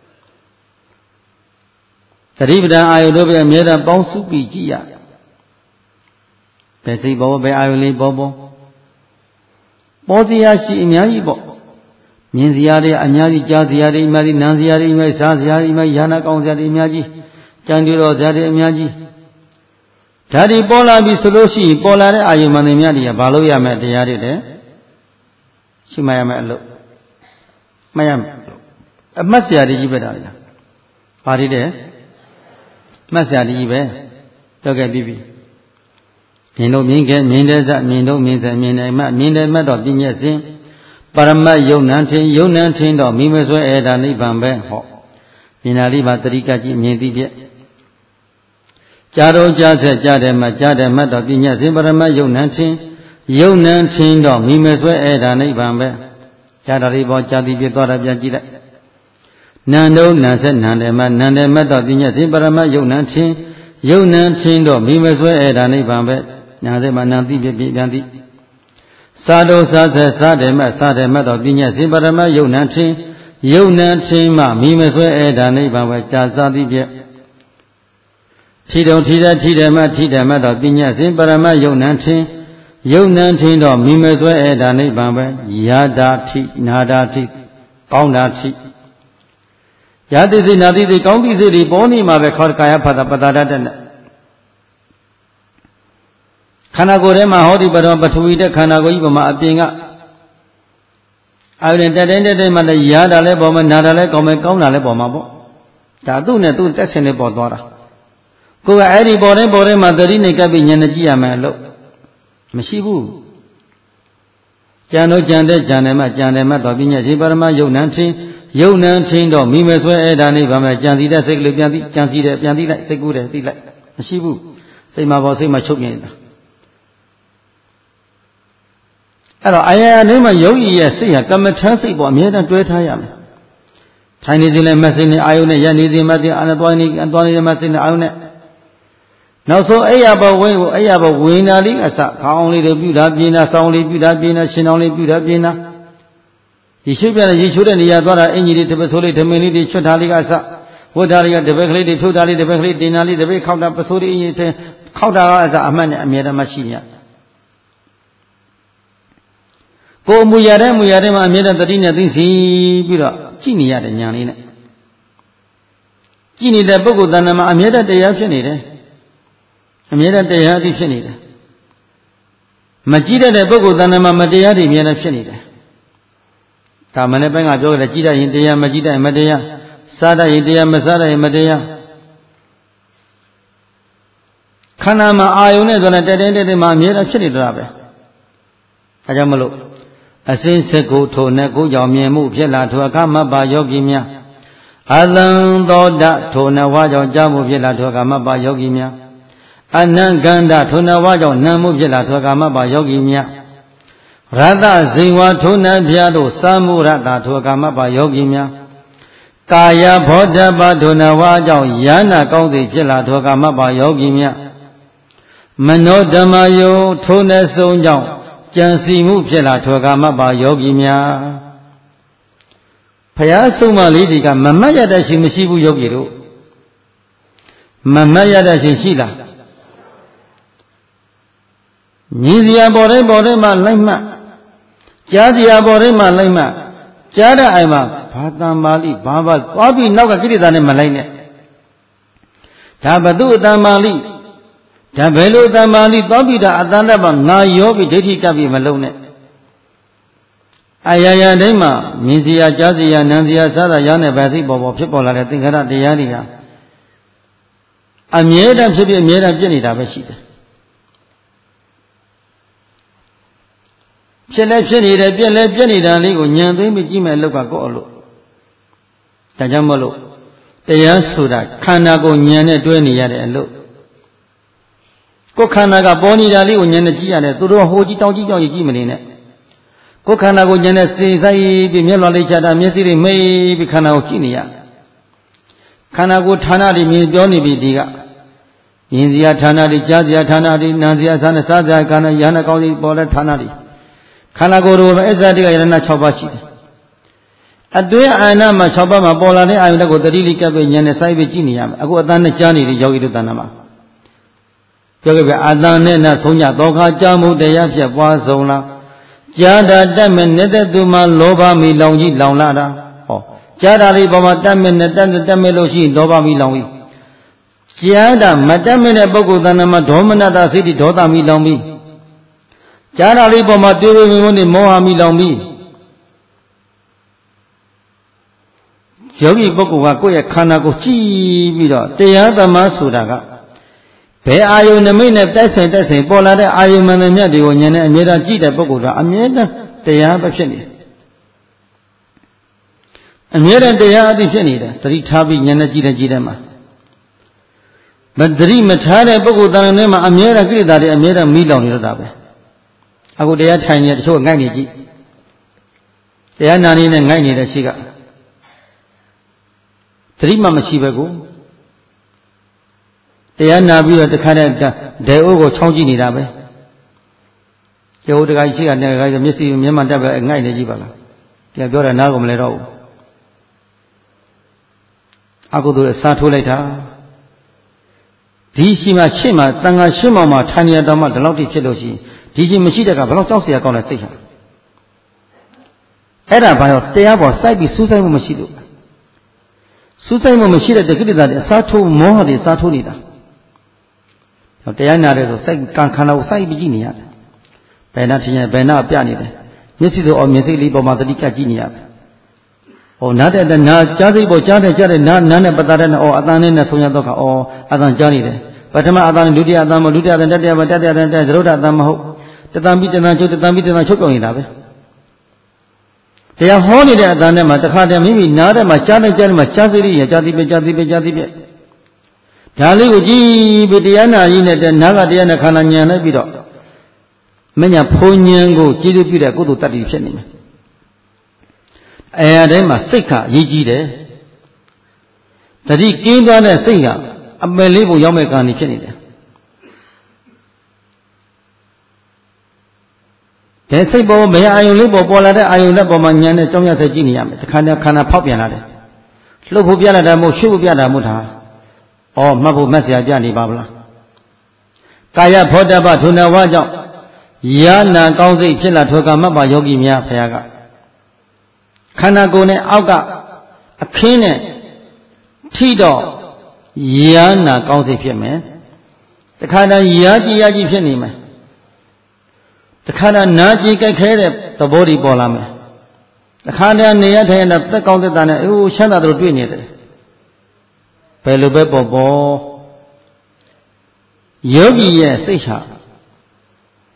သတိပဋ္ဌာန်အာယုတို့ပဲအမြဲတမ်းပေါင်းစုပြီးကြည့်ရဘယ်စိတ်ပေါ်ဘယ်အာယုလေးပေါ်ပေါ်ပေါ်စီရရှိအများကြီးပေါ့မြင်စရာတွေအများကြီးကြားစရာတွေအများကြီးနားစရာတွေအများကြီးစားစရာတွေအများကြီးယာနာကောင်းစရာတွေအများကြီးကြံကြတော်စရာတွေအများကြီးဓာတ်ဒီပေါ်လာပြီဆိုလို့ရှိရင်ပေါ်လာတဲ့အာယုမှန်တွေများတွေကဘာလို့ရမလဲတရားတွေတဲ့ရှိမှရမယ်အလို့မှတ်ရမယ်အမှတ်စရာတွေကြီးပဲဒါလေဘာတွေတဲ့မှတ်စရာတွေကြီးပဲပြောခဲ့ပြီးပြီမြင်လို့မြင်ခဲ့မြင်တဲ့စမြင်တော့မြင်စမြင်တယ်မှမြင်တယ်မှတ်တော့ပြည့်ညက်စဉ်ပရမတ်ယုံနံထင်ယုံနံထင်တော့မိမဆွဲအဲ့ဒါနိဗ္ဗာန်ပဲဟောမြင်တာလေးပါတတိကကြည့်မြင်သိပြကြာတော့ကြာဆက်ကြာတယ်မှကြာတယ်မှတ်တော့ပြညတ်စဉ်ပရမတ်ယုံနံထင်ယုံနံထင်တော့မိမဆွဲအဲ့ဒါနိဗ္ဗာန်ပဲကြာတာလေးပေါ်ကြာသိပြသွားတာပြန်ကြည့်လိုက်နံတော့နံဆက်နံတယ်မှနံတယ်မှတ်တော့ပြညတ်စဉ်ပရမတ်ယုံနံထင်ယုံနံထင်တော့မိမဆွဲအဲ့ဒါနိဗ္ဗာန်ပဲညာတဲ့မှနံသိပြပြန်သိစာတော့စာဆက်စားတယ်မှစားတယ်မှတ်တော့ပြညတ်စဉ်ပရမတ်ယုံနံထင်ယုံနံထင်မှမိမဆွဲအဲ့ဒါနိဗ္ဗာန်ပဲကြာစားသိပြထီတုံထီတဲ့ထီတယ်မှထီတယ်မှတော့ပညာစဉ်ပရမတ်ယုံနံထင်ယုံနံထင်တော့မိမဆွဲအဲ့ဒါနိဗ္ဗာန်ပဲယာတာထိနာတာထိကောင်းတာထိယာတိစိနာတိစိကောင်းတိစိတွေပေါ်နေမှာပဲခေါ်ကာယဖတ်တာပတာရတဲ့နဲ့ခန္ဓာကိုယ်ထဲမှာဟောဒီပရောပထဝီတဲ့ခန္ဓာကိုယ်ကြီးပေါ်မှာအပြင်ကအာရုံတက်တဲ့တဲ့မှာလည်းယာတာလည်းပေါ်မှာနာတာလည်းကောင်းမယ်ကောင်းတာလည်းပေါ်မှာပေါ့ဒါသူ့နဲ့သူ့တက်ဆင်လေးပေါ်သွားတာကိုယ်ကအဲ့ဒီပေါ်တိုင်းပေါ်တိုင်းမှာသတိနဲ့ကပ်ပြီးဉာဏ်နဲ့ကြည့်ရမယ်လို့မရှိဘူးကြံတော့ကြံတဲ့ကြံတယ်မှကြံတယ်မှတော့ပြညတ်ရှင်ပရမယုံနံထင်ယုံနံထင်တော့မိမဆွဲအဲ့ဒါနိဗ္ဗာန်မှာကြံစီတဲ့စိတ်ကလေးပြန်သိကြံစီတယ်ပြန်သိလိုက်စိတ်ကူးတယ်သိလိုက်မရှိဘူးစိတ်မှာပေါ်စိတ်မှာချုပ်ပြနေတာအဲ့တော့အာရယနေမှာယောဂီရဲ့စိတ်ဟာကမ္မထမ်းစိတ်ပေါ်အမြဲတမ်းတွဲထားရမယ်ထိုင်နေစဉ်လည်းမစိတ်နဲ့အာယုနဲ့ရနေစဉ်မှတင်အာနသွားနေသွားနေတဲ့မစိတ်နဲ့အာယုနဲ့နောက်ဆုံးအိယာဘဝင်းကိုအိယာဘဝင်းနာလေးအစခေါင်းလေးတွေပြုတာပြင်းတာဆောင်းလေးပြုတာပြင်းတာရှင်အောင်လေးပြုတာပြင်းတာဒီရှိပြတဲ့ရေချိုးတဲ့နေရာသွားတာအင်ကြီးတွေတပဆိုးလေးဓမင်းလေးတွေချွတ်ထားလေးကအစဝတ်ထားလေးကတပက်ကလေးတွေဖြုတ်ထားလေးတပက်ကလေးတင်ထားလေးတပက်ခောက်တာပဆိုးလေးအင်ကြီးတွေခောက်တာကအစအမှတ်နဲ့အမြဲတမ်းရှိနေရကိုယ်မူရတဲ့မူရတဲ့မှာအမြဲတမ်းတတိနဲ့သိစီပြီးတော့ကြည့်နေရတဲ့ဉာဏ်လေးနဲ့ကြည့်နေတဲ့ပုဂ္ဂိုလ်တဏ္ဍာမှာအမြဲတမ်းတရားဖြစ်နေတယ်အမြဲတမ်းတရားသည်ဖြစ်နေတယ်မကြည့်တတ်တဲ့ပုဂ္ဂိုလ်တဏ္ဍာမှာမတရားတွေအမြဲတမ်းဖြစ်နေတယ်ဒါမနေ့ပိုင်းကပြောကြတယ်ကြည့်တတ်ရင်တရားမကြည့်တတ်ရင်မတရားစားတတ်ရင်တရားမစားတတ်ရင်မတရားခန္ဓာမှာအာယုန်နဲ့ဆိုတဲ့တဲတဲတဲတဲမှာအမြဲတမ်းဖြစ်နေတာပဲအဲကြောင့်မလို့အစင်းစက်ကိုထိုနဲ့ကိုကြောင့်မြင်မှုဖြစ်လာထိုအခါမပါယောဂီများအတံသောတထိုနဝါကြောင့်ကြာမှုဖြစ်လာထိုကာမပယောဂီများအနံကန္တထိုနဝါကြောင့်နာမှုဖြစ်လာထိုကာမပယောဂီများရတဇိဝထိုနဖျားတို့သာမှုရတထိုကာမပယောဂီများကာယဘောဓပထိုနဝါကြောင့်ယာနာကောင်းသည်ဖြစ်လာထိုကာမပယောဂီများမနောဓမ္မယုထိုနဆုံးကြောင့်ကြံစီမှုဖြစ်လာထိုကာမပယောဂီများဖယားဆုံးမလေးဒီကမမတ်ရတဲ့ရှင်မရှိဘူးယောဂီတို့မမတ်ရတဲ့ရှင်ရှိလားမြင်စရာပေါ်တိုင်းပေါ်တိုင်းမှာလိုက်မှကြားစရာပေါ်တိုင်းမှာလိုက်မှကြားတဲ့အိမ်မှာဘာတန်ပါဠိဘာဘာသွားပြီးနောက်ကကိလေသာနဲ့မလိုက်နဲ့ဒါဘသူအတန်ပါဠိဒါဘယ်လိုအတန်ပါဠိသွားပြီးတာအတန်တတ်ပါငါရောပြီးဒိဋ္ဌိကပ်ပြီးမလုံးနဲ့အရာရာတိုင်းမှာမြင်စရာကြားစရာနားစရာစားတာရတဲ့ဗာသိပေါ်ပေါ်ဖြစ်ပေါ်လာတဲ့သင်္ခါရတရားတွေဟာအမြဲတမ်းဖြစ်ဖြစ်အမြဲတမ်းပြည့်နေတာပဲရှိတယ်ဖြစ်လဲဖြစ်နေတယ်ပြည့်လဲပြည့်နေတာလေးကိုညံသိမ့်ပြီးကြည့်မဲ့လောက်ကကိုယ့်အလို့ဒါကြောင့်မလို့တရားဆိုတာခန္ဓာကိုညံနဲ့တွဲနေရတဲ့အလို့ကိုယ်ခန္ဓာကပေါ်နေတာလေးကိုညံနဲ့ကြည့်ရတယ်သူတို့ဟိုကြည့်တောင်းကြည့်ကြောက်ကြည့်မနေနဲ့ကိုယ်ခန္ဓာကိုညံနဲ့စေဆိုင်ပြီးမျက်လွှာလေးချတာမျက်စိလေးမိတ်ပြီးခန္ဓာကိုကြည့်နေရခန္ဓာကိုဌာနတွေမြင်ပြောနေပြီဒီကမြင်စရာဌာနတွေကြားစရာဌာနတွေနားစရာဌာနစားစရာခန္ဓာယန္တကောင်းစီပေါ်တဲ့ဌာနတွေခန္ဓာကိုယ်တို့ပဲအစ္ဆတိကယရဏ၆ပါးရှိတယ်အတွင်းအာဏမှာ၆ပါးမှာပေါ်လာတဲ့အာယုန်တွေကိုတတိလိကပ်ပြီးဉာဏ်နဲ့စိုက်ပြီးကြည့်နေရမယ်အခုအတန်းနဲ့ကြားနေတဲ့ယောဂီတို့တဏ္ဍာမှာပြောခဲ့ပြီအတန်းနဲ့နဲ့ဆုံးကြသောခါကြားမှုတရားဖြစ်ပွားဆုံးလားကြားတာတတ်မဲ့နေတဲ့သူမှာလောဘမီလောင်ကြီးလောင်လာတာဟောကြားတာလေးပေါ်မှာတတ်မဲ့နဲ့တတ်တတ်မဲ့လို့ရှိရင်လောဘမီလောင်ပြီးကြားတာမတတ်မဲ့တဲ့ပုဂ္ဂိုလ်တဏ္ဍာမှာဒေါမနတာစိတ်ဒေါသမီလောင်ပြီးကြားတာလေးပေါ်မှာတွေးဝေဝင်နေမောဟမီလောင်ပြီးယောဂီပုဂ္ဂိုလ်ကကိုယ့်ရဲ့ခန္ဓာကိုကြည့်ပြီးတော့တရားသမားဆိုတာကဘယ်အာယုန်နမိတ်နဲ့တိုက်ဆိုင်တိုက်ဆိုင်ပေါ်လာတဲ့အာယုန်မှန်တဲ့မြတ်တွေကိုဉာဏ်နဲ့အမြဲတမ်းကြည့်တဲ့ပုဂ္ဂိုလ်ကအမြဲတမ်းတရားပဲဖြစ်နေတယ်အမြဲတမ်းတရားအသိဖြစ်နေတယ်သတိထားပြီးဉာဏ်နဲ့ကြည့်တဲ့ကြည့်တဲ့မှာမသတိမထားတဲ့ပုဂ္ဂိုလ်တဏ္ဍာနဲ့မှာအမြဲတမ်းကိလေသာတွေအမြဲတမ်းမိလောင်နေတော့တာပဲအခုတရားထိုင်နေတချို့ငိုက်နေကြည့်တရားနာနေနဲ့ငိုက်နေတဲ့ရှိကသတိမှမရှိပဲကိုတရားနာပြီးတော့တခါတည်းဒဲအိုးကိုချောင်းကြည့်နေတာပဲဒဲအိုးတခါရှိကနေတခါမျက်စိမျက်မှန်တက်ပဲငိုက်နေကြည့်ပါလားပြန်ပြောတယ်နားကိုမလဲတော့ဘူးအကုသိုလ်အစားထိုးလိုက်တာဒီရှိမှရှင်းမှတန်ခါရှင်းမှမှထိုင်ရတော့မှဒီလောက်ထိဖြစ်လို့ရှိရင်ဒီချင်းမရှိတဲ့ကဘယ်တော့ကြောက်เสียကောင်းလဲစိတ်ဟာအဲ့ဒါဘာရောတရားပေါ်စိုက်ပြီးစူးစိုက်မှုမရှိလို့စူးစိုက်မှုမရှိတဲ့တက္ကိတ္တတွေအစားထိုးမောဟတွေစားထိုးနေတာတရားနာတယ်ဆိုစိုက်ကံခန္ဓာကိုစိုက်ပြီးကြည့်နေရတယ်ဘယ်နာထင်ရင်ဘယ်နာပြနေတယ်မျက်စိဆိုအော်မျက်စိလေးပေါ်မှာတတိကကြည့်နေရတယ်ဟောနားတဲ့နားကြားစိတ်ပေါ်ကြားတဲ့ကြားတဲ့နားနားနဲ့ပတ်သက်တဲ့အော်အတန်နဲ့နဲ့ဆုံးရတော့ကအော်အတန်ကြားနေတယ်ပထမအတန်ဒုတိယအတန်မဒုတိယအတန်တတိယအတန်တတိယအတန်တသရုတ်အတန်မဟုတ်တတံပိတတံချုပ်တတံပိတတံချုပ်ပြောနေတာပဲတရားဟောနေတဲ့အတန်နဲ့မှတခါတည်းမိမိနားထဲမှာကြားတဲ့ကြားတဲ့မှာကြားစိတ်ရကြားသိပဲကြားသိပဲကြားသိပဲဒါလေးကိုကြည့်ပြီးတရားနာရင်းနဲ့နားကတရားနဲ့ခန္ဓာဉာဏ်လိုက်ပြီးတော့မညာဖုံဉာဏ်ကိုကြည်လို့ပြတဲ့ကုသိုလ်တတ္တိဖြစ်နေမယ်အဲအတိုင်းမှာစိတ်ကအရေးကြီးတယ်တတိကင်းသွားတဲ့စိတ်ကအပယ်လေးပုံရောက်မဲ့ကံနေဖြစ်နေတယ်ကဲစိတ်ပေါ်မရအာယုံလေးပေါ်ပေါ်လာတဲ့အာယုံလက်ပေါ်မှာဉာဏ်နဲ့ကြောင်းရဆက်ကြည့်နေရမယ်တခါတည်းခန္ဓာဖောက်ပြန်လာတယ်လှုပ်ဖို့ပြလာတာမဟုတ်ရှုပ်ဖို့ပြတာမဟုတ်တာဩမှတ်ဖို့မှတ်เสียပြနေပါဗလားကာယဘောဓပထုနဝါကြောင့်ယာနာကောင်းစိတ်ဖြစ်လာထောကမှတ်ပါယောဂီများဖရာကခန္ဓာကိုယ်နဲ့အောက်ကအခင်းနဲ့ထိတော့ယာနာကောင်းစိတ်ဖြစ်မယ်တခါတည်းယာကြည်ယာကြည်ဖြစ်နေမယ်တခါတည်းနာကြည်ကြိုက်ခဲတဲ့သဘောတွေပေါ်လာမယ်တခါတည်းနေရထိုင်ရတဲ့သက်ကောင်းသက်သာနဲ့အိုးချမ်းသာတို့တွေ့နေတယ်ဘယ်လိုပဲပေါ်ပေါ်ယောဂီရဲ့စိတ်ဟာ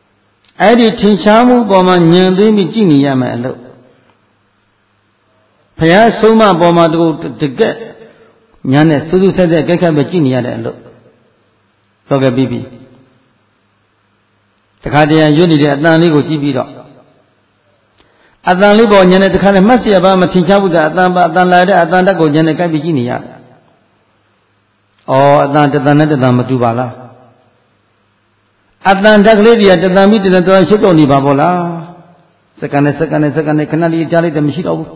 အဲ့ဒီထင်ရှားမှုပေါ်မှာဉာဏ်သိပြီးကြည့်နေရမယ်အလို့ဖျားဆုံးမပေါ်မှာတူတကက်ညာနဲ့စူးစူးဆက်ဆက်ကြိုက်ခတ်ပဲကြည့်နေရတဲ့အလို့တော့ကပြီးပြီတခါတည်းရွတ်နေတဲ့အတန်လေးကိုကြည့်ပြီးတော့အတန်လေးပေါ်ညာနဲ့တခါနဲ့မှတ်เสียပါမထင်ရှားဘူးကအတန်ပါအတန်လာတဲ့အတန်တက်ကိုညာနဲ့ကြိုက်ပြီးကြည့်နေရတယ်။အော်အတန်တတန်နဲ့တတန်မတူပါလား။အတန်တက်ကလေးတွေကတတန်ပြီးတတန်တော်ရှုပ်တော့နေပါဘောလား။စက္ကန့်နဲ့စက္ကန့်နဲ့စက္ကန့်နဲ့ခဏလေးကြားလိုက်တယ်မရှိတော့ဘူး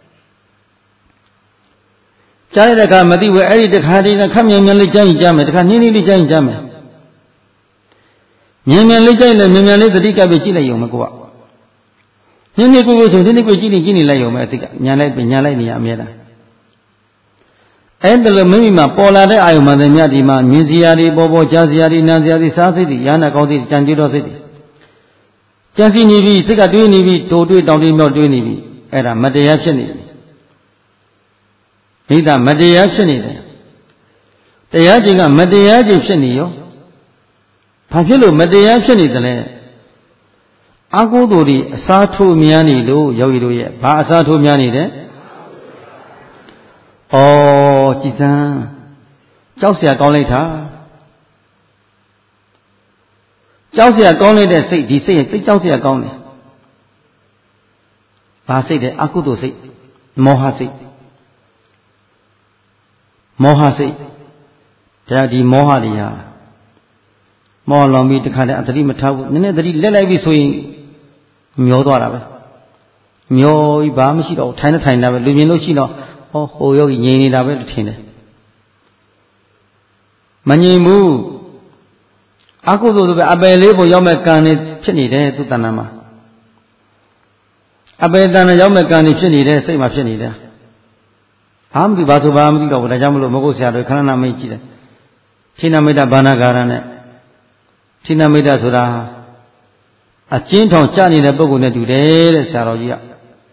။ကြားလိုက်တဲ့အခါမသိဘူးအဲ့ဒီတခါတည်းနဲ့ခက်မြန်မြန်လေးကြားရင်ကြားမယ်တခါနှင်းနှင်းလေးကြားရင်ကြားမယ်။မြန်မြန်လေးကြားရင်လည်းမြန်မြန်လေးသတိကပ်ပြီးကြည့်လိုက်ရုံပဲကိုက။ညနေကိုကိုဆိုညနေကိုကြည့်နေကြည့်နေလိုက်ရုံပဲအတိကညာလိုက်ညာလိုက်နေရအမြဲတမ်းအဲ့ဒါလိုမိမိမှာပေါ်လာတဲ့အာယုံမှန်တဲ့မြတ်ဒီမှာမြင်စရာတွေပေါ်ပေါ်ကြားစရာတွေနားစရာတွေစားစိတ်တွေရဟနာကောင်းစိတ်ကြံကြွတော့စိတ်တွေကြံစီနေပြီစိတ်ကတွေးနေပြီတိုးတွေးတောင်းတွေးမြောက်တွေးနေပြီအဲ့ဒါမတရားဖြစ်နေပြီမိသားမတရားဖြစ်နေတယ်တရားချင်းကမတရားချင်းဖြစ်နေရောဘာဖြစ်လို့မတရားဖြစ်နေတယ်လဲအကုသိုလ်တွေအစားထိုးများနေလို့ယောဂီတို့ရဲ့ဘာအစားထိုးများနေတယ်။ဩကြည်စမ်းကြောက်เสียကောင်းလိုက်တာကြောက်เสียကောင်းလိုက်တဲ့စိတ်ဒီစိတ်ရင်သိကြောက်เสียကောင်းတယ်။ဘာစိတ်လဲအကုသိုလ်စိတ်မောဟစိတ်မောဟစိတ်ဒါဒီမောဟတွေဟာမောဟလောင်ပြီးတခါတည်းအတတိမထားဘူးနည်းနည်းတတိလက်လိုက်ပြီဆိုရင်မျောသွားတာပဲမျောပြီးဘာမှမရှိတော့ထိုင်နေထိုင်တာပဲလူမြင်လို့ရှိတော့ဟောဟိုယောဂီငြိမ်နေတာပဲလို့ထင်တယ်မငြိမ်ဘူးအကုသိုလ်ဆိုပဲအပယ်လေးပုံရောက်မဲ့ကံနေဖြစ်နေတယ်သူတဏ္ဍာမှာအပယ်တဏ္ဍာရောက်မဲ့ကံနေဖြစ်နေတယ်စိတ်မှာဖြစ်နေတယ်ဘာမှမသိဘာဆိုဘာမှမသိတော့ဘူးဒါကြောင့်မလို့မဟုတ်ဆရာတို့ခဏနာမိတ်ကြည့်တယ်ထိနာမိတ်တာဘာနာကာရနဲ့ထိနာမိတ်တာဆိုတာအကျဉ်းထောင်ကြနေတဲ့ပုဂ္ဂိုလ်နဲ့တူတယ်တဲ့ဆရာတော်ကြီးက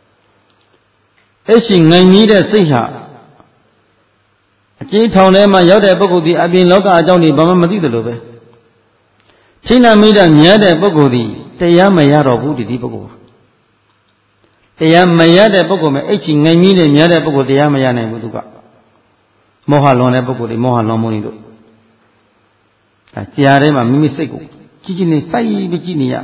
အဲ့ရှိငိုင်ကြီးတဲ့စိတ်ဟာအကျဉ်းထောင်ထဲမှာရောက်တဲ့ပုဂ္ဂိုလ်ဒီအပြင်လောကအကြောင်းတွေဘာမှမသိသလိုပဲထိနာမိတာမြတ်တဲ့ပုဂ္ဂိုလ်ဒီတရားမရတော့ဘူးဒီဒီပုဂ္ဂိုလ်တရားမရတဲ့ပုဂ္ဂိုလ်မှာအဲ့ရှိငိုင်ကြီးတဲ့မြတ်တဲ့ပုဂ္ဂိုလ်တရားမရနိုင်ဘူးသူကမောဟလွန်တဲ့ပုဂ္ဂိုလ်တွေမောဟလွန်မှုတွေတို့အဲကြားထဲမှာမိမိစိတ်ကိုကြည်ကြည်နေစိုက်ပြီးကြည့်နေရ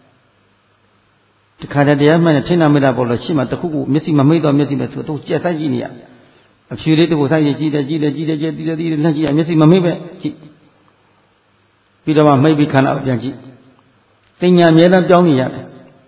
တခါတည်းတရားမှန်တဲ့ထိနာမိတာပေါ်လို့ရှိမှတခုခုမျက်စိမမိတ်တော့မျက်စိပဲသူတို့ကြက်ဆိုင်ကြည့်နေရအဖြူလေးတခုဆိုင်ကြည့်တယ်ကြည့်တယ်ကြည့်တယ်ကြည့်တယ်ကြည့်တယ်လက်ကြည့်ရမျက်စိမမိတ်ပဲကြည့်ပြီးတော့မှမိတ်ပြီးခန္ဓာပြန်ကြည့်တင်ညာအမြဲတမ်းပြောင်းနေရတယ်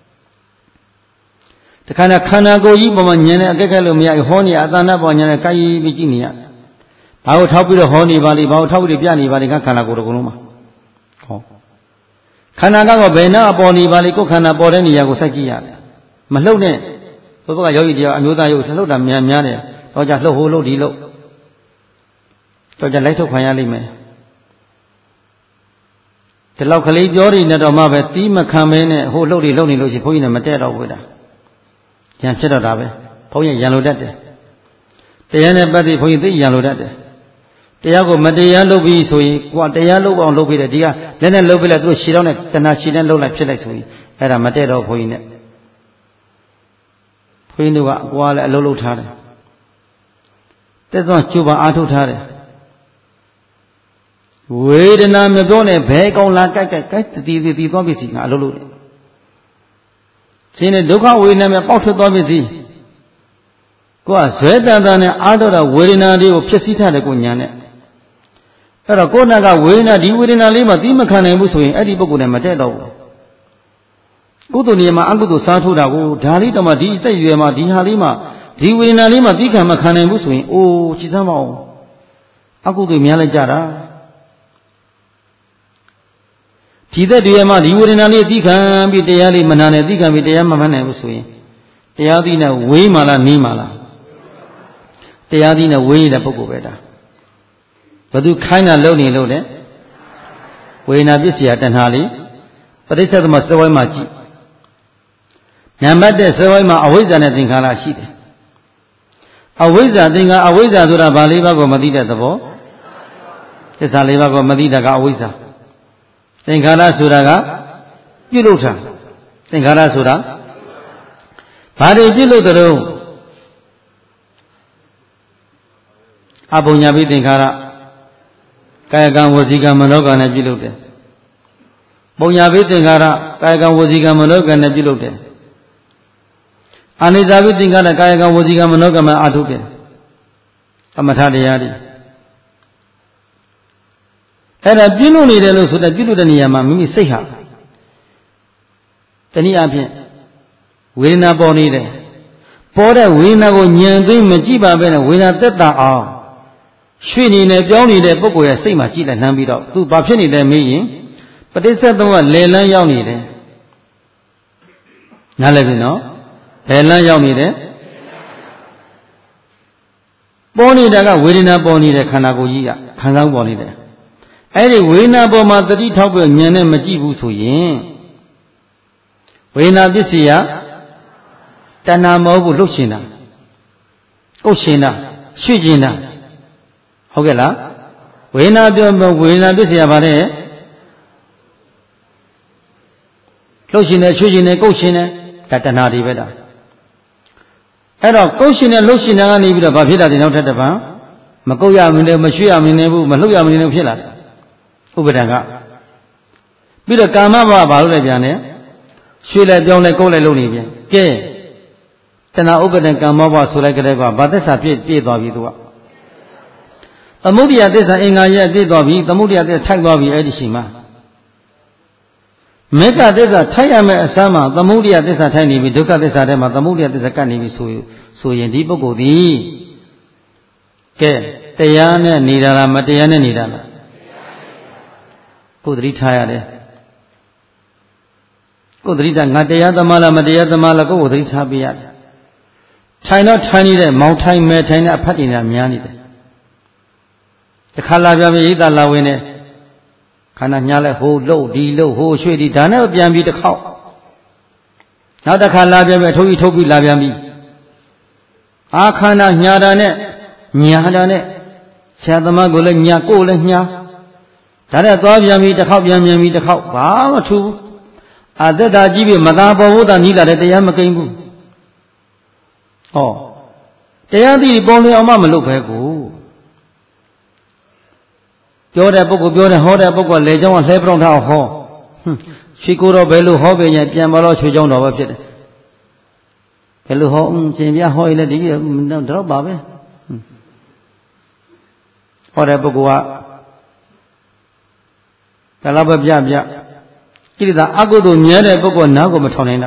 တခါတည်းခန္ဓာကိုယ်ကြီးပေါ်မှာညံနေအကက်ခက်လို့မရဟောနေအတဏ္ဍပေါ်ညံနေကိုက်ပြီးကြည့်နေရဘာလို့ထောက်ပြီးတော့ဟောနေပါလိဘာလို့ထောက်ပြီးပြနေပါလိခန္ဓာကိုယ်တစ်ခုလုံးမှာဟောခန္ဓာကတော့ဘယ်နာအပေါ်နေပါလိကိုယ်ခန္ဓာပေါ်တဲ့နေရာကိုစိုက်ကြည့်ရတယ်မလှုပ်နဲ့ဘုရားယောဂီတရားအမျိုးသားယောဂီလှုပ်တာများများတယ်တော့ကြလှုပ်ဟိုလှုပ်ဒီလှုပ်တော့ကြလိုက်ထုတ်ခံရလိမ့်မယ်ဒီလောက်ကလေးပြောနေတော့မှပဲတီးမခံမဲနဲ့ဟိုလှုပ်ဒီလှုပ်နေလို့ရှိရင်ဘုန်းကြီးနဲ့မတက်တော့ဘူးတာရံဖြစ်တော့တာပဲဘုန်းကြီးရံလို့တတ်တယ်တရားနဲ့ပတ်သက်ဘုန်းကြီးသိရံလို့တတ်တယ်တရားကိုမတရားလုပ်ပြီးဆိုရင်ကိုယ်တရားလုပ်အောင်လုပ်ပြီးတယ်ဒီကလက်နဲ့လုပ်ပြီးလိုက်သူတို့ရှည်တော့နဲ့တဏှာရှည်နဲ့လုပ်လိုက်ဖြစ်လိုက်ဆိုရင်အဲ့ဒါမတည့်တော့ဘုန်းကြီးနဲ့ဘုန်းကြီးတို့ကကိုယ်ကလည်းအလုပ်လုပ်ထားတယ်တက်သွန်ကျူပါအားထုတ်ထားတယ်ဝေဒနာမပြောနဲ့ဘဲကောင်းလားကြိုက်ကြိုက်ကြိုက်တည်တည်တည်သွားပြီစီငါအလုပ်လုပ်တယ်ရှင်နဲ့ဒုက္ခဝေဒနာမှာပေါက်ထွက်သွားပြီစီကိုယ်ကဇွဲတန်တန်နဲ့အားထုတ်တာဝေဒနာတွေကိုဖြစ်စည်းထားတယ်ကိုညာနဲ့အဲ့တော့ကိုယ်နာကဝေဒနာဒီဝေဒနာလေးမှသိမခံနိုင်ဘူးဆိုရင်အဲ့ဒီပုဂ္ဂိုလ်နဲ့မတည့်တော့ဘူးကုသိုလ်နေရာမှာအကုသိုလ်စားထိုးတာကိုဒါလေးတော့မှဒီအသက်ရွယ်မှာဒီဟာလေးမှဒီဝေဒနာလေးမှသိခံမခံနိုင်ဘူးဆိုရင်အိုးကြည်စမ်းမအောင်အကုသိုလ်များလိုက်ကြတာဒီသက်ရွယ်မှာဒီဝေဒနာလေးသိခံပြီးတရားလေးမနာနဲ့သိခံပြီးတရားမမှန်နိုင်ဘူးဆိုရင်တရားသိနဲ့ဝေးမှလားနီးမှလားတရားသိနဲ့ဝေးနေတဲ့ပုဂ္ဂိုလ်ပဲဒါဘသူခိုင်းတာလုံနေလို့လေဝေဒနာပစ္စယတဏှာလေးပရိစ္ဆေသမစဝိုင်းမှာကြည့်နံပါတ်တစ်စဝိုင်းမှာအဝိဇ္ဇာနဲ့သင်္ခါရရှိတယ်အဝိဇ္ဇာသင်္ခါအဝိဇ္ဇာဆိုတာဘာလေးပါးကိုမသိတဲ့သဘောသစ္စာလေးပါးကိုမသိတာကအဝိဇ္ဇာသင်္ခါရဆိုတာကပြုလုပ်တာသင်္ခါရဆိုတာဘာတွေပြုလုပ်တဲ့တော့အပုံညာပိသင်္ခါရကာယကံဝစီကံမနောကံနဲ့ပြုလုပ်တယ်ပုံညာပိသင်္ခါရကာယကံဝစီကံမနောကံနဲ့ပြုလုပ်တယ်အာနိစ္စပိသင်္ခါရကာယကံဝစီကံမနောကံမှာအာထုတယ်သမထတရားတွေအဲ့ဒါပြုလုပ်နေတယ်လို့ဆိုတဲ့ပြုလုပ်တဲ့နေရာမှာမိမိစိတ်ဟာတနည်းအားဖြင့်ဝေဒနာပေါ်နေတယ်ပေါ်တဲ့ဝေဒနာကိုဉာဏ်သိမကြည့်ပါပဲနဲ့ဝေဒနာသက်သာအောင်ရွှေ့နေနေပြောင်းနေတဲ့ပုဂ္ဂိုလ်ရဲ့စိတ်မှာကြည့်လိုက်နှမ်းပြီးတော့သူဘာဖြစ်နေလဲမေးရင်ပဋိစ္စသမုပ္ပါလေလန်းရောက်နေတယ်နားလည်ပြီနော်ဘယ်လန်းရောက်နေတယ်ပေါ်နေတာကဝေဒနာပေါ်နေတဲ့ခန္ဓာကိုယ်ကြီးကခံစားပေါ်နေတယ်အဲ့ဒီဝေဒနာပေါ်မှာတတိထောက်ပြီးဉာဏ်နဲ့မကြည့်ဘူးဆိုရင်ဝေဒနာပစ္စည်းကတဏှာမဟုတ်ဘူးလှုပ်ရှင်တာကုတ်ရှင်တာရွှေ့ရှင်တာဟုတ်ကဲ့လားဝေဒနာပြောဝေဒနာပစ္စည်းကဘာလဲလှုပ်ရှင်တယ်ရွှေ့ရှင်တယ်ကုတ်ရှင်တယ်ဒါတဏှာတွေပဲဒါအဲ့တော့ကုတ်ရှင်တယ်လှုပ်ရှင်တယ်ကနေပြီးတော့ဘာဖြစ်တာဒီနောက်ထပ်တစ်ပံမကုတ်ရမနေမရွှေ့ရမနေဘူးမလှုပ်ရမနေဘူးဖြစ်လာတယ်ဥပဒံကပြီးတော့ကာမဘဝဘာလို့လဲပြန်လဲရွှေ့လိုက်ပြောင်းလိုက်ကုတ်လိုက်လုပ်နေပြန်ကဲတဏှာဥပဒံကာမဘဝဆိုလိုက်ကလေးကဘာသစ္စာပြည့်ပြည့်သွားပြီသူကသမုဒိယသစ္စာအင်္ဂါရဲ့ပြည့်သွားပြီသမုဒိယသစ္စာထိုက်သွားပြီအဲ့ဒီချိန်မှာမေတ္တာသစ္စာထိုက်ရမယ့်အစမ်းမှာသမုဒိယသစ္စာထိုက်နေပြီဒုက္ခသစ္စာထဲမှာသမုဒိယသစ္စာကပ်နေပြီဆိုဆိုရင်ဒီပုဂ္ဂိုလ်ဒီကဲတရားနဲ့နေတာလားမတရားနဲ့နေတာလားကိုယ်သတိထားရတယ်ကိုယ်သတိထားငါတရားသမားလားမတရားသမားလားကိုယ်ကိုသတိထားပေးရတယ်ထိုင်တော့ထိုင်နေတဲ့မောင်ထိုင်မဲ့ထိုင်တဲ့အဖတ်တင်တာများနေတယ်တခါလာပြန်ပြီးဣဒလာဝင်နေခန္ဓာညားလဲဟိုလှုပ်ဒီလှုပ်ဟိုရွှေ့ဒီဒါနဲ့ပြန်ပြီးတစ်ခေါက်နောက်တစ်ခါလာပြန်ပြီးထုတ်ပြီးထုတ်ပြီးလာပြန်ပြီးအာခန္ဓာညာတာနဲ့ညာတာနဲ့ဆရာသမားကိုလည်းညာကိုလည်းညာဒါနဲ့သွားပြန်ပြီးတစ်ခေါက်ပြန်ပြန်ပြီးတစ်ခေါက်ဘာမှထူးအသက်တာကြီးပြီမသာပေါ်ဖို့သာနီးလာတယ်တရားမကိန်းဘူးဟောတရားသိပေါ်လွင်အောင်မလုပ်ပဲကိုပြောတဲ့ပုဂ္ဂိုလ်ပြောတဲ့ဟောတဲ့ပုဂ္ဂိုလ်လေကြောင်းကလှဲပြောင်းထားဟောရွှေကိုတော့ဘယ်လိုဟောပြန်ရင်ပြန်မလို့ရွှေကြောင်းတော်ပဲဖြစ်တယ်ဘယ်လိုဟောရှင်ပြဟောရင်လည်းဒီပြတော့ပါပဲဟောတဲ့ပုဂ္ဂိုလ်ကဒါတော့ပဲပြပြကိလေသာအကုသိုလ်မြဲတဲ့ပုဂ္ဂိုလ်နားကိုမထောင်နိုင်တာ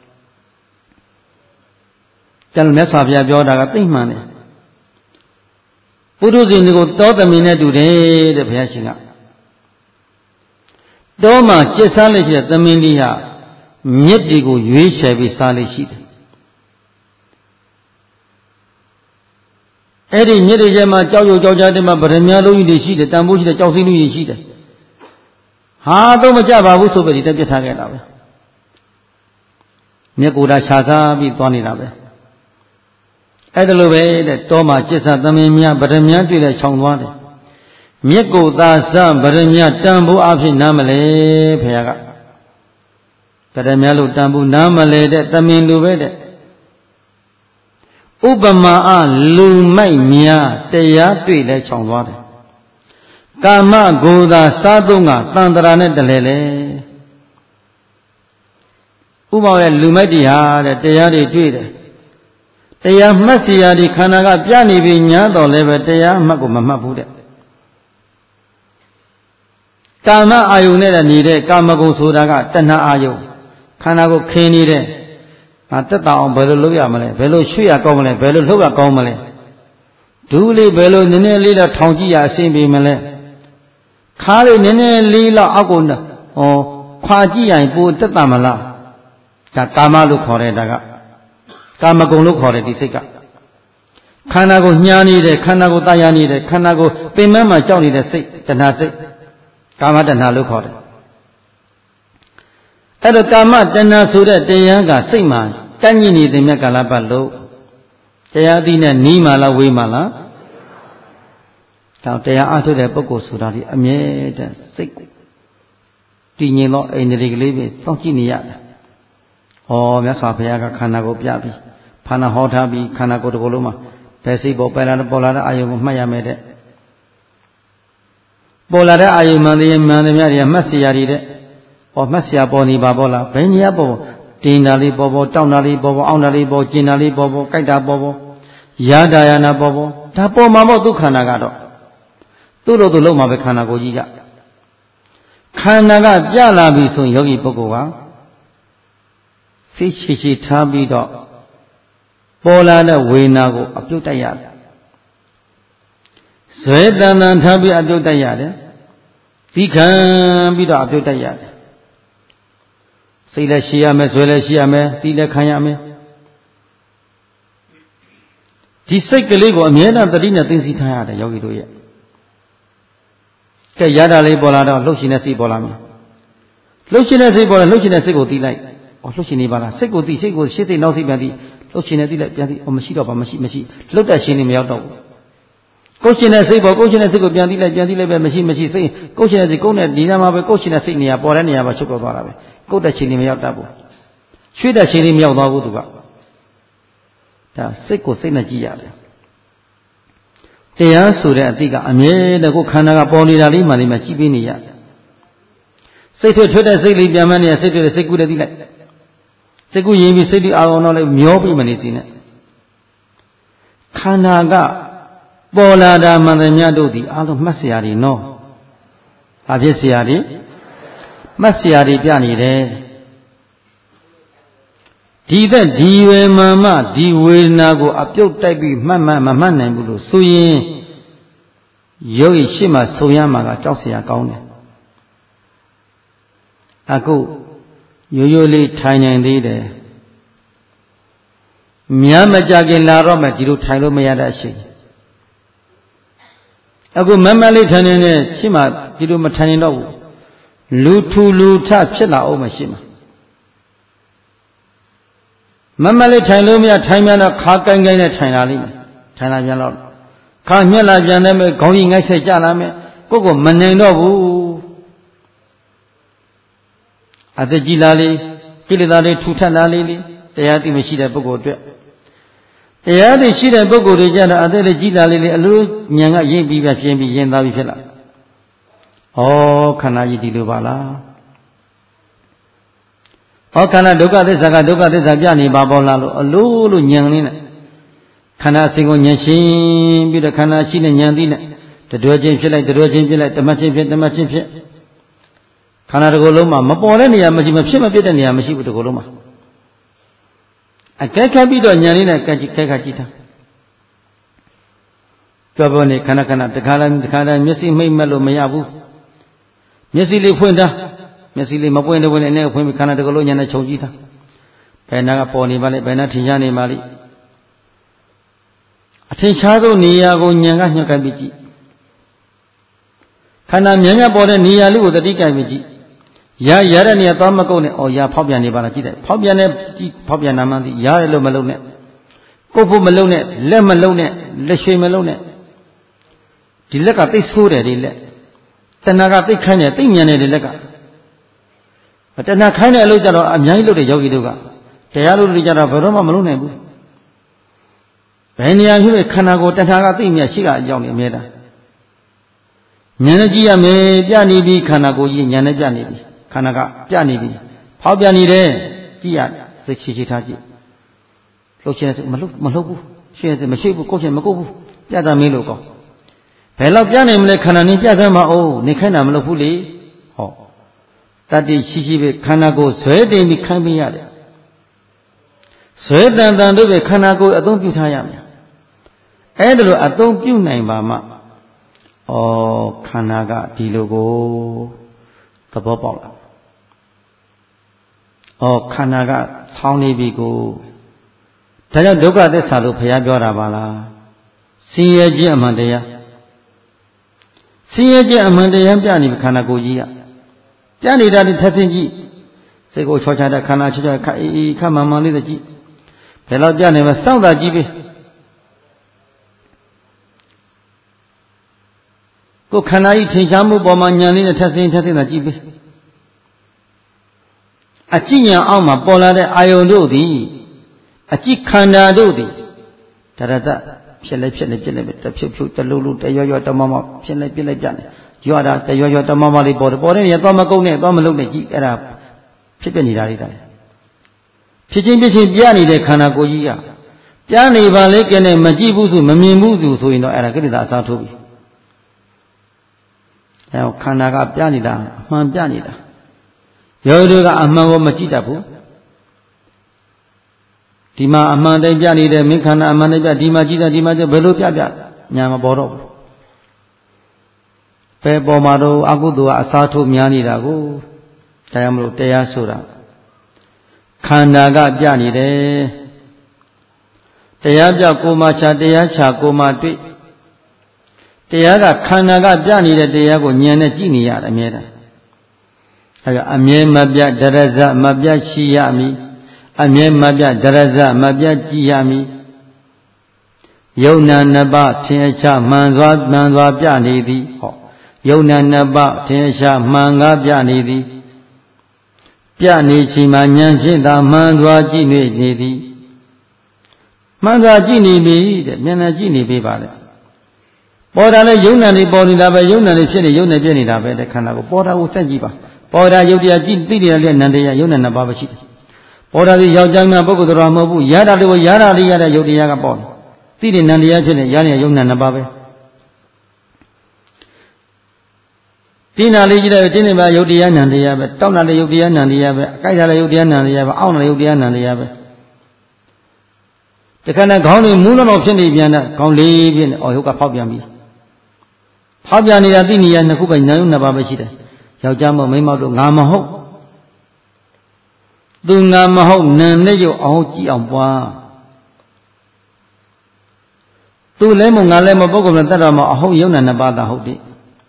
ကျန်လို့မြတ်စွာဘုရားပြောတာကသိမှန်တယ်ပုထုဇဉ်တွေကိုတောသမင်နဲ့တူတယ်တဲ့ဘုရားရှင်ကတောမှာကျက်စားလိုက်တဲ့သမင်လေးဟာမြစ်တွေကိုရွေးချယ်ပြီးစားလေးရှိတယ်အဲ့ဒီမြစ်တွေထဲမှာကြောက်ရွံ့ကြောက်ကြတဲ့မှာဗရမ ्या လုံးကြီးတွေရှိတယ်တန်ဖိုးရှိတယ်ကြောက်စိမ့်လူကြီးရှိတယ်ဟာတော့မကြပါဘူးဆိုပြီးဒီတက်ပြစ်ထားခဲ့တာပဲမြက်ကိုယ်တာခြာစားပြီးသွားနေတာပဲအဲ့ဒါလိုပဲတဲ့တောမှာကျစ္စာသမင်များဗရမ ्या တွေ့တဲ့ခြောင်သွားတယ်မြက်ကိုသာစဗရမ ्या တန်ဖိုးအဖြစ်နားမလဲဖေရကဗရမ ्या လို့တန်ဖိုးနားမလဲတဲ့သမင်လူပဲတဲ့ဥပမာအလူမိုက်များတရားတွေ့လဲခြောင်သွားတယ်ကာမဂုဏ်သာစားသုံးကတန်တရာနဲ့တလဲလဲဥပမာရဲ့လူမိုက်တရားတဲ့တရားတွေတွေ့တယ်တရားမှတ်စီရာဒီခန္ဓာကပြနေပြီညာတော်လည်းပဲတရားမှတ်ကိုမမှတ်ဘူးတဲ့ကာမအာယုန်နဲ့နေတဲ့ကာမဂုဏ်ဆိုတာကတဏှာအာယုန်ခန္ဓာကိုခင်းနေတဲ့ငါတက်တာအောင်ဘယ်လိုလုပ်ရမလဲဘယ်လိုရွှေ့ရကောင်းမလဲဘယ်လိုလှုပ်ရကောင်းမလဲဒူးလေးဘယ်လိုနည်းနည်းလေးတော့ထောင်ကြည့်ရအဆင်ပြေမလဲခါးလေးနည်းနည်းလေးတော့အောက်ကိုဟောခွာကြည့်ရင်ပိုတက်တာမလားဒါကာမလို့ခေါ်တယ်ဒါကကာမဂုဏ်လို့ခေါ်တယ်ဒီစိတ်ကခန္ဓာကိုညှာနေတဲ့ခန္ဓာကိုတာယာနေတဲ့ခန္ဓာကိုပင်မမှာကြောက်နေတဲ့စိတ်တဏှာစိတ်ကာမတဏှာလို့ခေါ်တယ်အဲ့တော့ကာမတဏှာဆိုတဲ့တရားကစိတ်မှာတန့်ညစ်နေတဲ့မြတ်ကာလပတ်လို့တရားအသီးနဲ့နီးမှလားဝေးမှလားတော့တရားအားထုတ်တဲ့ပုဂ္ဂိုလ်ဆိုတာဒီအမြဲတမ်းစိတ်တည်ငြိမ်သောအိန္ဒြေကလေးပဲစောင့်ကြည့်နေရတယ်။ဩမြတ်စွာဘုရားကခန္ဓာကိုပြပြီးဖာနာဟောထားပြီးခန္ဓာကိုယ်တစ်ခုလုံးမှာဘယ်စိတ်ပေါ်ပယ်လာပေါ်လာတဲ့အာယုံကိုမှတ်ရမယ်တဲ့ပေါ်လာတဲ့အာယုံမှန်တယ်မှန်တယ်များတွေကမှတ်စရာတွေတဲ့ဟောမှတ်စရာပေါ်နေပါပေါ်လားဘယ်နေရာပေါ်တင်တာလေးပေါ်ပေါ်တောင်းတာလေးပေါ်ပေါ်အောင်းတာလေးပေါ်ကျင်တာလေးပေါ်ပေါ်ကြိုက်တာပေါ်ပေါ်ရာဒါယနာပေါ်ပေါ်ဒါပေါ်မှာပေါ့ဒုက္ခနာကတော့သူ့လိုသူ့လုံးမှာပဲခန္ဓာကိုယ်ကြီးကခန္ဓာကပြလာပြီဆိုရင်ယောဂီပုဂ္ဂိုလ်ကစိတ်ရှိရှိထားပြီးတော့ပေါ်လာတဲ့ဝေဒနာကိုအပြုတ်တိုက်ရတယ်ဇွဲတန်တန်ထားပြီးအပြုတ်တိုက်ရတယ်သီခံပြီးတော့အပြုတ်တိုက်ရတယ်စိတ်လည်းရှိရမယ်ဇွဲလည်းရှိရမယ်သီလည်းခံရမယ်ဒီစိတ်ကလေးကိုအမြဲတမ်းတတိနဲ့သိသိထားရတယ်ယောဂီတို့ရဲ့ကဲရတာလေးပေါ်လာတော့လှုပ်ရှင်တဲ့စိတ်ပေါ်လာမယ်လှုပ်ရှင်တဲ့စိတ်ပေါ်လာလှုပ်ရှင်တဲ့စိတ်ကိုသိလိုက်ဩလှုပ်ရှင်နေပါလားစိတ်ကိုသိစိတ်ကိုရှေ့စိတ်နောက်စိတ်ပြန်သိလှုပ်ရှင်နေသိလိုက်ပြန်သိဩမရှိတော့ပါမရှိမရှိလှုပ်တဲ့ရှင်နေမရောက်တော့ဘူးကုတ်ရှင်တဲ့စိတ်ပေါ်ကုတ်ရှင်တဲ့စိတ်ကိုပြန်သိလိုက်ပြန်သိလိုက်ပဲမရှိမရှိစိတ်ကုတ်ရှင်တဲ့စိတ်ကုတ်တဲ့ဒီနာမှာပဲကုတ်ရှင်တဲ့စိတ်နေရာပေါ်တဲ့နေရာမှာချုပ်ပေါ်သွားတာပဲကုတ်တဲ့ရှင်နေမရောက်တတ်ဘူးရွှေ့တဲ့ရှင်နေမရောက်သွားဘူးသူကဒါစိတ်ကိုစိတ်နဲ့ကြည့်ရတယ်တရားဆိုတဲ့အတိကအမြဲတည်းကိုခန္ဓာကပေါ်နေတာလေးမှလေးမှကြည့်ပေးနေရတယ်စိတ်ထွက်ထွက်တဲ့စိတ်လေးပြန်မနေရစိတ်ထွက်တဲ့စိတ်ကူးတဲ့သိလိုက်စိတ်ကူးရင်ပြီးစိတ်ပြီးအာရုံတော့လည်းမျောပြီးမနေစီနဲ့ခန္ဓာကပေါ်လာတာမှန်တယ်များတို့ဒီအားလုံးမှတ်စရာတွေနော်ဘာဖြစ်စရာတွေမှတ်စရာတွေပြနေတယ်ဒီသက်ဒီဝေမာမဒီဝေဒနာကိုအပြုတ်တိုက်ပြီးမှတ်မှတ်မမှတ်နိုင်ဘူးလို့ဆိုရင်ယောဂီရှေ့မှာဆုံရမှာကကြောက်စရာကောင်းတယ်အခုရိုးရိုးလေးထိုင်နိုင်သေးတယ်မြတ်မကြခင်လာတော့မှဒီလိုထိုင်လို့မရတဲ့အချိန်အခုမမလေးထိုင်နေတဲ့ရှေ့မှာဒီလိုမထိုင်ရင်တော့ဘူးလူထူလူထဖြစ်လာအောင်မရှိမှာမမလေးထိုင်လို့မရထိုင်ပြန်တော့ခါကိုင်းကိုင်းနဲ့ထိုင်လာလိမ့်မယ်ထိုင်လာပြန်တော့ခါညက်လာပြန်တယ်မဲ့ခေါင်းကြီးငိုက်ဆက်ကြလာမယ်ကိုယ့်ကိုမနိုင်တော့ဘူးအသက်ကြီးလာလေကိလေသာတွေထူထပ်လာလေတရားသိမရှိတဲ့ပုဂ္ဂိုလ်အတွက်တရားသိရှိတဲ့ပုဂ္ဂိုလ်တွေကြတော့အသက်လည်းကြီးလာလေလေအလိုဉာဏ်ကရိပ်ပြီးပြပြင်းပြီးရင်သားပြီးဖြစ်လာဩခန္ဓာကြီးဒီလိုပါလားဟောခန္ဓာဒုက္ခသစ္စာကဒုက္ခသစ္စာပြနေပါပေါ်လာလို့အလိုလိုဉာဏ်လေးနဲ့ခန္ဓာအစဉ်ကိုဉာဏ်ရှင်းပြီးတော့ခန္ဓာရှိတဲ့ဉာဏ်သိနဲ့တတွဲချင်းဖြစ်လိုက်တတွဲချင်းဖြစ်လိုက်တမတ်ချင်းဖြစ်တမတ်ချင်းဖြစ်ခန္ဓာတစ်ခုလုံးမှာမပေါ်တဲ့နေရာမရှိမဖြစ်မပြတဲ့နေရာမရှိဘူးတစ်ခုလုံးမှာအကဲခတ်ပြီးတော့ဉာဏ်လေးနဲ့ကဲခတ်ခတ်ကြည့်တာကြောပေါ်နေခဏခဏတခါတိုင်းတခါတိုင်းမျက်စိမိတ်မက်လို့မရဘူးမျက်စိလေးဖွင့်ထားမျက်စိလေးမပွင့်တဲ့ဝင်နဲ့ဖွင့်ပြီးခန္ဓာတစ်ခုလုံးဉာဏ်နဲ့ခြုံကြည့်တာဘယ်နာကပေါ်နေပါလဲဘယ်နာထင်ရှားနေပါလိအထင်ရှားသောနေရာကိုဉာဏ်ကညှို့ကိုက်ပြီးကြည့်ခန္ဓာမြဲမြဲပေါ်တဲ့နေရာလေးကိုတတိကိုက်ပြီးကြည့်ရရတဲ့နေရာသွားမကုတ်နဲ့အော်ရဖောက်ပြန်နေပါလားကြည့်တယ်ဖောက်ပြန်နေကြည့်ဖောက်ပြန်နာမှန်းသိရတယ်လို့မလုံးနဲ့ကုတ်ဖို့မလုံးနဲ့လက်မလုံးနဲ့လက်ရွှေမလုံးနဲ့ဒီလက်ကသိဆိုးတယ်ဒီလက်တဏှာကသိခိုင်းတယ်သိမြန်တယ်ဒီလက်ကတဏှာခိုင်းတဲ့အလုပ်ကြတော့အများကြီးလုပ်တဲ့ယောဂီတို့ကတရားလို့တွေကြတော့ဘယ်တော့မှမလုပ်နိုင်ဘူးဘယ်နေရာဖြစ်ဖြစ်ခန္ဓာကိုယ်တဏှာကသိမြတ်ရှိကအကြောင်းနေအမြဲတမ်းဉာဏ်နဲ့ကြည့်ရမယ်ပြနေပြီခန္ဓာကိုယ်ကြီးဉာဏ်နဲ့ပြနေပြီခန္ဓာကပြနေပြီဖောက်ပြန်နေတယ်ကြည့်ရစိတ်ချချထားကြည့်လှုပ်ခြင်းမလှုပ်မလှုပ်ဘူးရှင်းတယ်မရှိဘူးကိုယ်ချင်းမကိုက်ဘူးပြတာမင်းလို့ကောဘယ်လောက်ပြနေမလဲခန္ဓာနဲ့ပြသမှာအောင်နေခိုင်းတာမလုပ်ဘူးလေဟောတတ္တိရှိရှိပဲခန္ဓာကိုယ်ဇွဲတင်ပြီးခိုင်းပေးရတယ်ဇွဲတန်တန်တို့ပဲခန္ဓာကိုယ်အသုံးပြုထားရမယ်အဲ့ဒါလိုအသုံးပြုနိုင်ပါမှဩခန္ဓာကဒီလိုကိုသဘောပေါက်လာဩခန္ဓာကဆောင်းနေပြီကိုဒါကြောင့်ဒုက္ခသစ္စာလို့ဘုရားပြောတာပါလားဆင်းရဲခြင်းအမှန်တရားဆင်းရဲခြင်းအမှန်တရားပြနေပြီခန္ဓာကိုယ်ကြီးကပြနေတာဒီထက်ဆင်းကြည့်စိတ်ကိုချောချတဲ့ခန္ဓာချောချခအေးအေးခမှန်မှန်လေးတကြည့်ဘယ်လောက်ပြနေမလဲစောင့်တာကြည့်ပြီကိုခန္ဓာကြီးထင်ရှားမှုပေါ်မှာဉာဏ်လေးနဲ့ထက်ဆင်းထက်ဆင်းတာကြည့်ပြီအကြည့်ဉာဏ်အောက်မှာပေါ်လာတဲ့အာယုန်တို့သည်အကြည့်ခန္ဓာတို့သည်တရတဖြစ်လိုက်ဖြစ်လိုက်ဖြစ်လိုက်တဖြုတ်ဖြုတ်တလူလူတရွရွတမမဖြစ်လိုက်ပြစ်လိုက်ပြနေရွတာတရွရွတမမလေးပေါ်တယ်ပေါ်တဲ့နေရာသွားမကုန်းနဲ့သွားမလုံနဲ့ကြည့်အဲ့ဒါဖြစ်ပြနေတာလေးတိုင်းဖြစ်ချင်းဖြစ်ချင်းပြနေတဲ့ခန္ဓာကိုယ်ကြီးကပြနေပါလေကဲနဲ့မကြည့်ဘူးဆိုမမြင်ဘူးဆိုဆိုရင်တော့အဲ့ဒါကိလေသာအစားထိုးပြီအဲခန္ဓာကပြနေတာအမှန်ပြနေတာယောဂီတို့ကအမှန်ကိုမကြည့်တတ်ဘူးဒီမှာအမှန်တိုင်းပြနေတဲ့မင်းခန္ဓာအမှန်တိုင်းပြဒီမှာကြည့်တာဒီမှာကြည့်ဘယ်လိုပြပြညာမပေါ်တော့ဘူးဘယ်ပေါ်မှာတော့အကုသိုလ်ကအစားထိုးများနေတာကိုတရားမလို့တရားဆိုတာခန္ဓာကပြနေတယ်တရားပြကိုမှချတရားချကိုမှတွေ့တရားကခန္ဓာကပြနေတဲ့တရားကိုဉာဏ်နဲ့ကြည့်နေရတယ်အမြဲတမ်းအဲဒါအမြဲမပြဒရဇမပြရှိရမည်အမြဲမပြဒရဇမပြကြည်ရမည်ယုံနာနှစ်ပါးထင်ရှားမှန်စွာမှန်စွာပြနေသည်ဟောယုံနာနှစ်ပါးထင်ရှားမှန်ကားပြနေသည်ပြနေချိန်မှာဉာဏ်ဖြင့်သာမှန်စွာကြည့်နေနေသည်မှန်စွာကြည့်နေပြီတဲ့ဉာဏ်နဲ့ကြည့်နေပြီပါလေပေါ်တာလဲယုံနာနေပေါ်နေတာပဲယုံနာနေဖြစ်နေယုံနေပြနေတာပဲတဲ့ခန္ဓာကိုပေါ်တာကိုစက်ကြည့်ပါပေါ်တာယုတ်တရားကြည့်သိတယ်လေနန္တရားယုံနာနှစ်ပါးပဲရှိတယ်ပေါ်တာဒီယောက်ျားများပုဂ္ဂိုလ်တော်မဟုတ်ဘူးရတာလေးကိုရတာလေးရတဲ့ယုတ်တရားကပေါ်တယ်သိတယ်နန္တရားဖြစ်နေရတဲ့ယုံနာနှစ်ပါးပဲတင်းနာလေးကြည့်တယ်တင်းနေပါယုတ်တရားနန္တရားပဲတောက်နာလေးယုတ်တရားနန္တရားပဲအကြိုက်တာလေးယုတ်တရားနန္တရားပဲအောင့်နာလေးယုတ်တရားနန္တရားပဲတခါနဲ့ခေါင်းလေးမူးလုံးတော့ဖြစ်နေပြန်တဲ့ခေါင်းလေးဖြစ်နေအော်ဟုတ်ကဖောက်ပြန်ပြီဖောက်ပြန်နေတာသိနေရနှစ်ခုပဲနာယုံနှစ်ပါးပဲရှိတယ်ယောက်ျားမမိန်းမတို့ငါမဟုတ်သူငါမဟုတ်နန်နဲ့ရုပ်အောင်ကြည့်အောင်ပွားသူလဲမငါလဲမပုဂ္ဂိုလ်နဲ့တတ်တော်မှာအဟုတ်ယုံနာနှစ်ပါးသာဟုတ်တယ်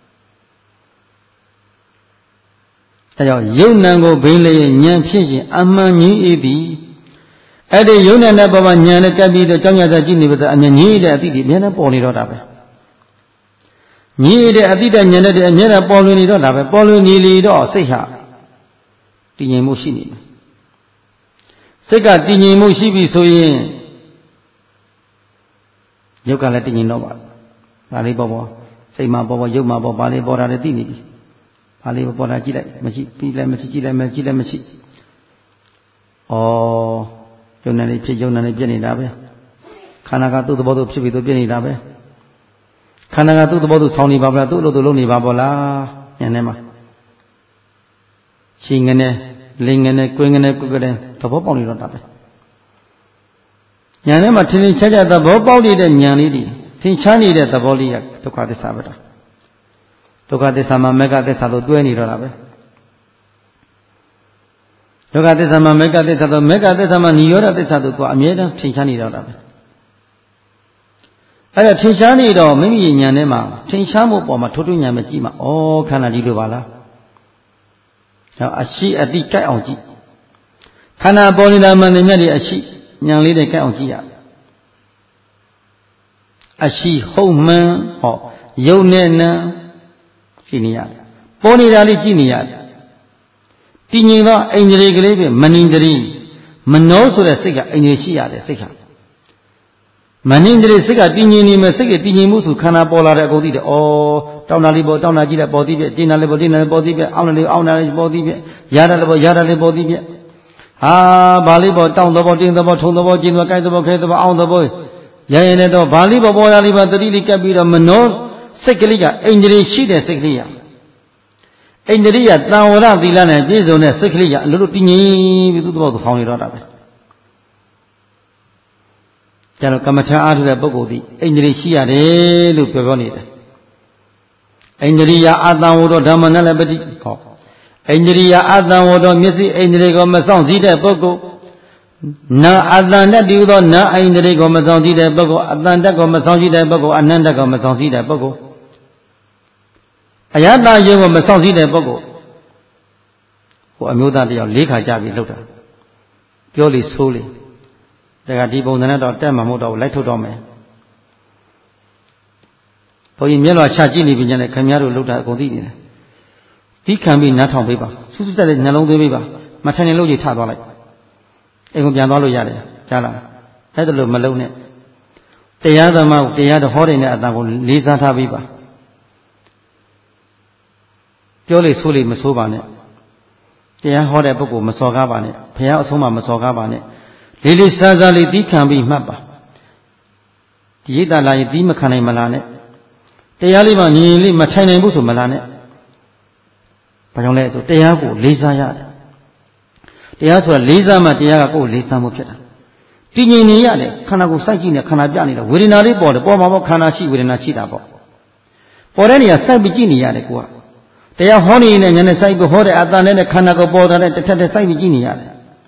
အဲကြောင့်ယုံနံကိုဘိန်းလေးဉာဏ်ဖြစ်ရင်အမှန်ကြီးဤသည်အဲ့ဒီယုံနံတဲ့ဘဝဉာဏ်နဲ့ကပ်ပြီးတော့ကြောင်းရစားကြည့်နေပါတော့အမြင်ကြီးတဲ့အတိတ်အမြဲတမ်းပေါ်နေတော့တာပဲညီတဲ့အတိတ်ဉာဏ်နဲ့အမြဲတမ်းပေါ်လွင်နေတော့တာပဲပေါ်လွင်နေလေတော့စိတ်ဟာတည်ငြိမ်မှုရှိနေတယ်စိတ်ကတည်ငြိမ်မှုရှိပြီဆိုရင်ရုပ်ကလည်းတည်ငြိမ်တော့ပါဘာလေးပေါ်ပေါ်စိတ်မှာပေါ်ပေါ်ရုပ်မှာပေါ်ဘာလေးပေါ်တာလည်းသိနေပြီဘာလေးပေါ်တာကြည့်လိုက်မရှိပြီးလည်းမရှိကြည့်လိုက်မကြည့်လည်းမရှိဩယုံနာလေးဖြစ်ယုံနာလေးပြည့်နေတာပဲခန္ဓာကသူ့သဘောသူဖြစ်ပြီးသူပြည့်နေတာပဲခန္ဓာကသူ့သဘောသူဆောင်းနေပါဗလားသူ့လိုသူလုံးနေပါဗလားဉာဏ်ထဲမှာရှင်ငနဲ့လင်ငနဲ့ကွင်းငနဲ့ကုကတဲ့သဘောပေါက်နေတော့တာပဲဉာဏ်ထဲမှာထင်ထင်ရှားရှားသဘောပေါက်နေတဲ့ဉာဏ်လေးတွေထင်ရှားနေတဲ့သဘောလေးကဒုက္ခသစ္စာပဲတာဒုက္ခသစ္စာမှာမေဃသစ္စာတို့တွဲနေတော့တာပဲဒုက္ခသစ္စာမှာမေဃသစ္စာတို့မေဃသစ္စာမှာនិရောဓသစ္စာတို့ကအမြဲတမ်းထင်ရှားနေတော့တာပဲအဲ့ဒါထင်ရှားနေတော့မိမိဉာဏ်ထဲမှာထင်ရှားမှုပေါ်မှာထိုးထွင်းဉာဏ်ပဲကြည့်မှာဩခန္ဓာကြီးလိုပါလားဟောအရှိအတိကြိုက်အောင်ကြည့်ခန္ဓာပေါ်နေတာမှန်တယ်မြတ်ဒီအရှိဉာဏ်လေးနဲ့ကြိုက်အောင်ကြည့်ရအရှိဟုတ်မှန်ဟောယုံနဲ့နံကြည့်နေရတယ်ပေါ်နေတာလေးကြည့်နေရတယ်တည်ငြိမ်သောအိန္ဒြေကလေးပဲမဏိန္ဒြေမနောဆိုတဲ့စိတ်ကအိန္ဒြေရှိရတယ်စိတ်ကမဏိန္ဒြေစိတ်ကတည်ငြိမ်နေမယ်စိတ်ကတည်ငြိမ်မှုဆိုခန္ဓာပေါ်လာတဲ့အကုန်သိတယ်ဩတောင်းတာလေးပေါ်တောင်းတာကြည့်လိုက်ပေါ်သိပြတင်းတာလေးပေါ်တင်းတာလေးပေါ်သိပြအောင်းတာလေးအောင်းတာလေးပေါ်သိပြရတာလေးပေါ်ရတာလေးပေါ်သိပြဟာဘာလေးပေါ်တောင်းတော့ပေါ်တင်းတော့ပေါ်ထုံတော့ပေါ်ကျင်းတော့ကြိုက်တော့ပေါ်ခဲတော့အောင်းတော့ပေါ်ရရင်လည်းတော့ဘာလေးပေါ်ပေါ်တာလေးပါတတိလေးကပ်ပြီးတော့မနောစိတ်ကလေးကအိန္ဒြေရှိတဲ့စိတ်ကလေးရအိန္ဒြေကတန်ဝရသီလနဲ့ပြည့်စုံတဲ့စိတ်ကလေးကအလိုလိုတည်ငြိမ်ပြီးသူ့တော့သူဖောင်းနေတော့တာပဲကျတော့ကမ္မထာအားထုတ်တဲ့ပုဂ္ဂိုလ်ဒီအိန္ဒြေရှိရတယ်လို့ပြောပြောနေတယ်အိန္ဒြိယအာတံဝတ္တဓမ္မနလပတိဟောအိန္ဒြိယအာတံဝတ္တမျက်စိအိန္ဒြေကိုမဆောင်စည်းတဲ့ပုဂ္ဂိုလ်နာအာတန်နဲ့တည်သောနာအိန္ဒြေကိုမဆောင်စည်းတဲ့ပုဂ္ဂိုလ်အတန်တက်ကိုမဆောင်စည်းတဲ့ပုဂ္ဂိုလ်အနန္တကိုမဆောင်စည်းတဲ့ပုဂ္ဂိုလ်အယတယုံကိုမဆောင်စည်းတဲ့ပုဂ္ဂိုလ်ဟိုအမျိုးသားတယောက်လေးခါကြပြီးလှုပ်တာပြောလေဆိုးလေဒါကဒီပုံစံနဲ့တော့တက်မှာမဟုတ်တော့လိုက်ထုတ်တော့မယ်ဘုန်းကြီးမျက်လွှာချကြည့်နေပြီညနေခင်ဗျားတို့လှုပ်တာအကုန်သိနေတယ်ဒီခံပြီးနားထောင်ပေးပါစူးစူးတက်တဲ့နှလုံးသွင်းပေးပါမထင်ရင်လှုပ်ကြည့်ထသွားလိုက်အိမ်ကိုပြန်သွားလို့ရတယ်ကြားလားအဲ့ဒါလို့မလုံးနဲ့တရားသမားတရားတော်ဟောတဲ့အတန်ကိုလေးစားထားပြီးပါပြောလေဆိုလေမဆိုးပါနဲ့တရားဟောတဲ့ပုဂ္ဂိုလ်မစော်ကားပါနဲ့ဘုရားအဆုံးအမမစော်ကားပါနဲ့လေးလေးစားစားလေးသီးခံပြီးမှတ်ပါဒီရိတ်တာလာရင်သီးမခံနိုင်မလားနဲ့တရားလေးမှညီညီလေးမထိုင်နိုင်ဘူးဆိုမလားနဲ့ဘာကြောင့်လဲဆိုတရားကိုလေးစားရတယ်တရားဆိုတာလေးစားမှတရားကကိုယ်လေးစားမှုဖြစ်တာတည်ငြိမ်နေရတယ်ခန္ဓာကိုယ်စိုက်ကြည့်နေခန္ဓာပြနေတယ်ဝေဒနာလေးပေါ်တယ်ပေါ်မှာပေါ့ခန္ဓာရှိဝေဒနာရှိတာပေါ့ပေါ်တဲ့နေရာစိုက်ပြီးကြည့်နေရတယ်ကိုကတရားဟောနေနေညနေစိုက်ပြီးဟောတဲ့အတန်နဲ့ခန္ဓာကိုယ်ပေါ်တဲ့တစ်ထက်တစ်စိုက်ပြီးကြည့်နေရတယ်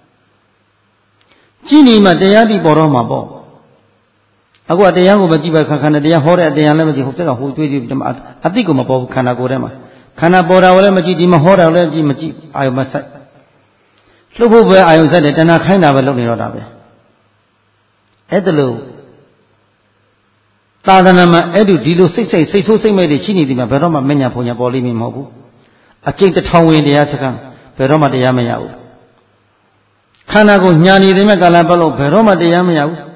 ကြည့်နေမှတရားတိပေါ်တော့မှာပေါ့အခုကတရားကိုမကြည့်ပဲခန္ဓာတရားဟောတဲ့အတရားလည်းမကြည့်ဟိုစက်ကဟိုတွေးကြည့်ဒီမှာအတိကိုမပေါ်ဘူးခန္ဓာကိုယ်ထဲမှာခန္ဓာပေါ်တာလည်းမကြည့်ဒီမှာဟောတာလည်းကြည့်မကြည့်အာယုံမစိုက်လှုပ်ဖို့ပဲအာယုံစိုက်တယ်တဏှာခိုင်းတာပဲလုပ်နေတော့တာပဲအဲ့ဒါလို့သာသနာမှာအဲ့ဒီဒီလိုစိတ်စိတ်စိတ်ဆိုးစိတ်မဲ့တွေရှိနေဒီမှာဘယ်တော့မှမညာဖုန်ညာပေါ်လိမ့်မယ်မဟုတ်ဘူးအကျင့်တစ်ထောင်ဝင်တရားစကားဘယ်တော့မှတရားမရဘူးခန္ဓာကိုညာနေတဲ့မြတ်ကာလပတ်လို့ဘယ်တော့မှတရားမရဘူး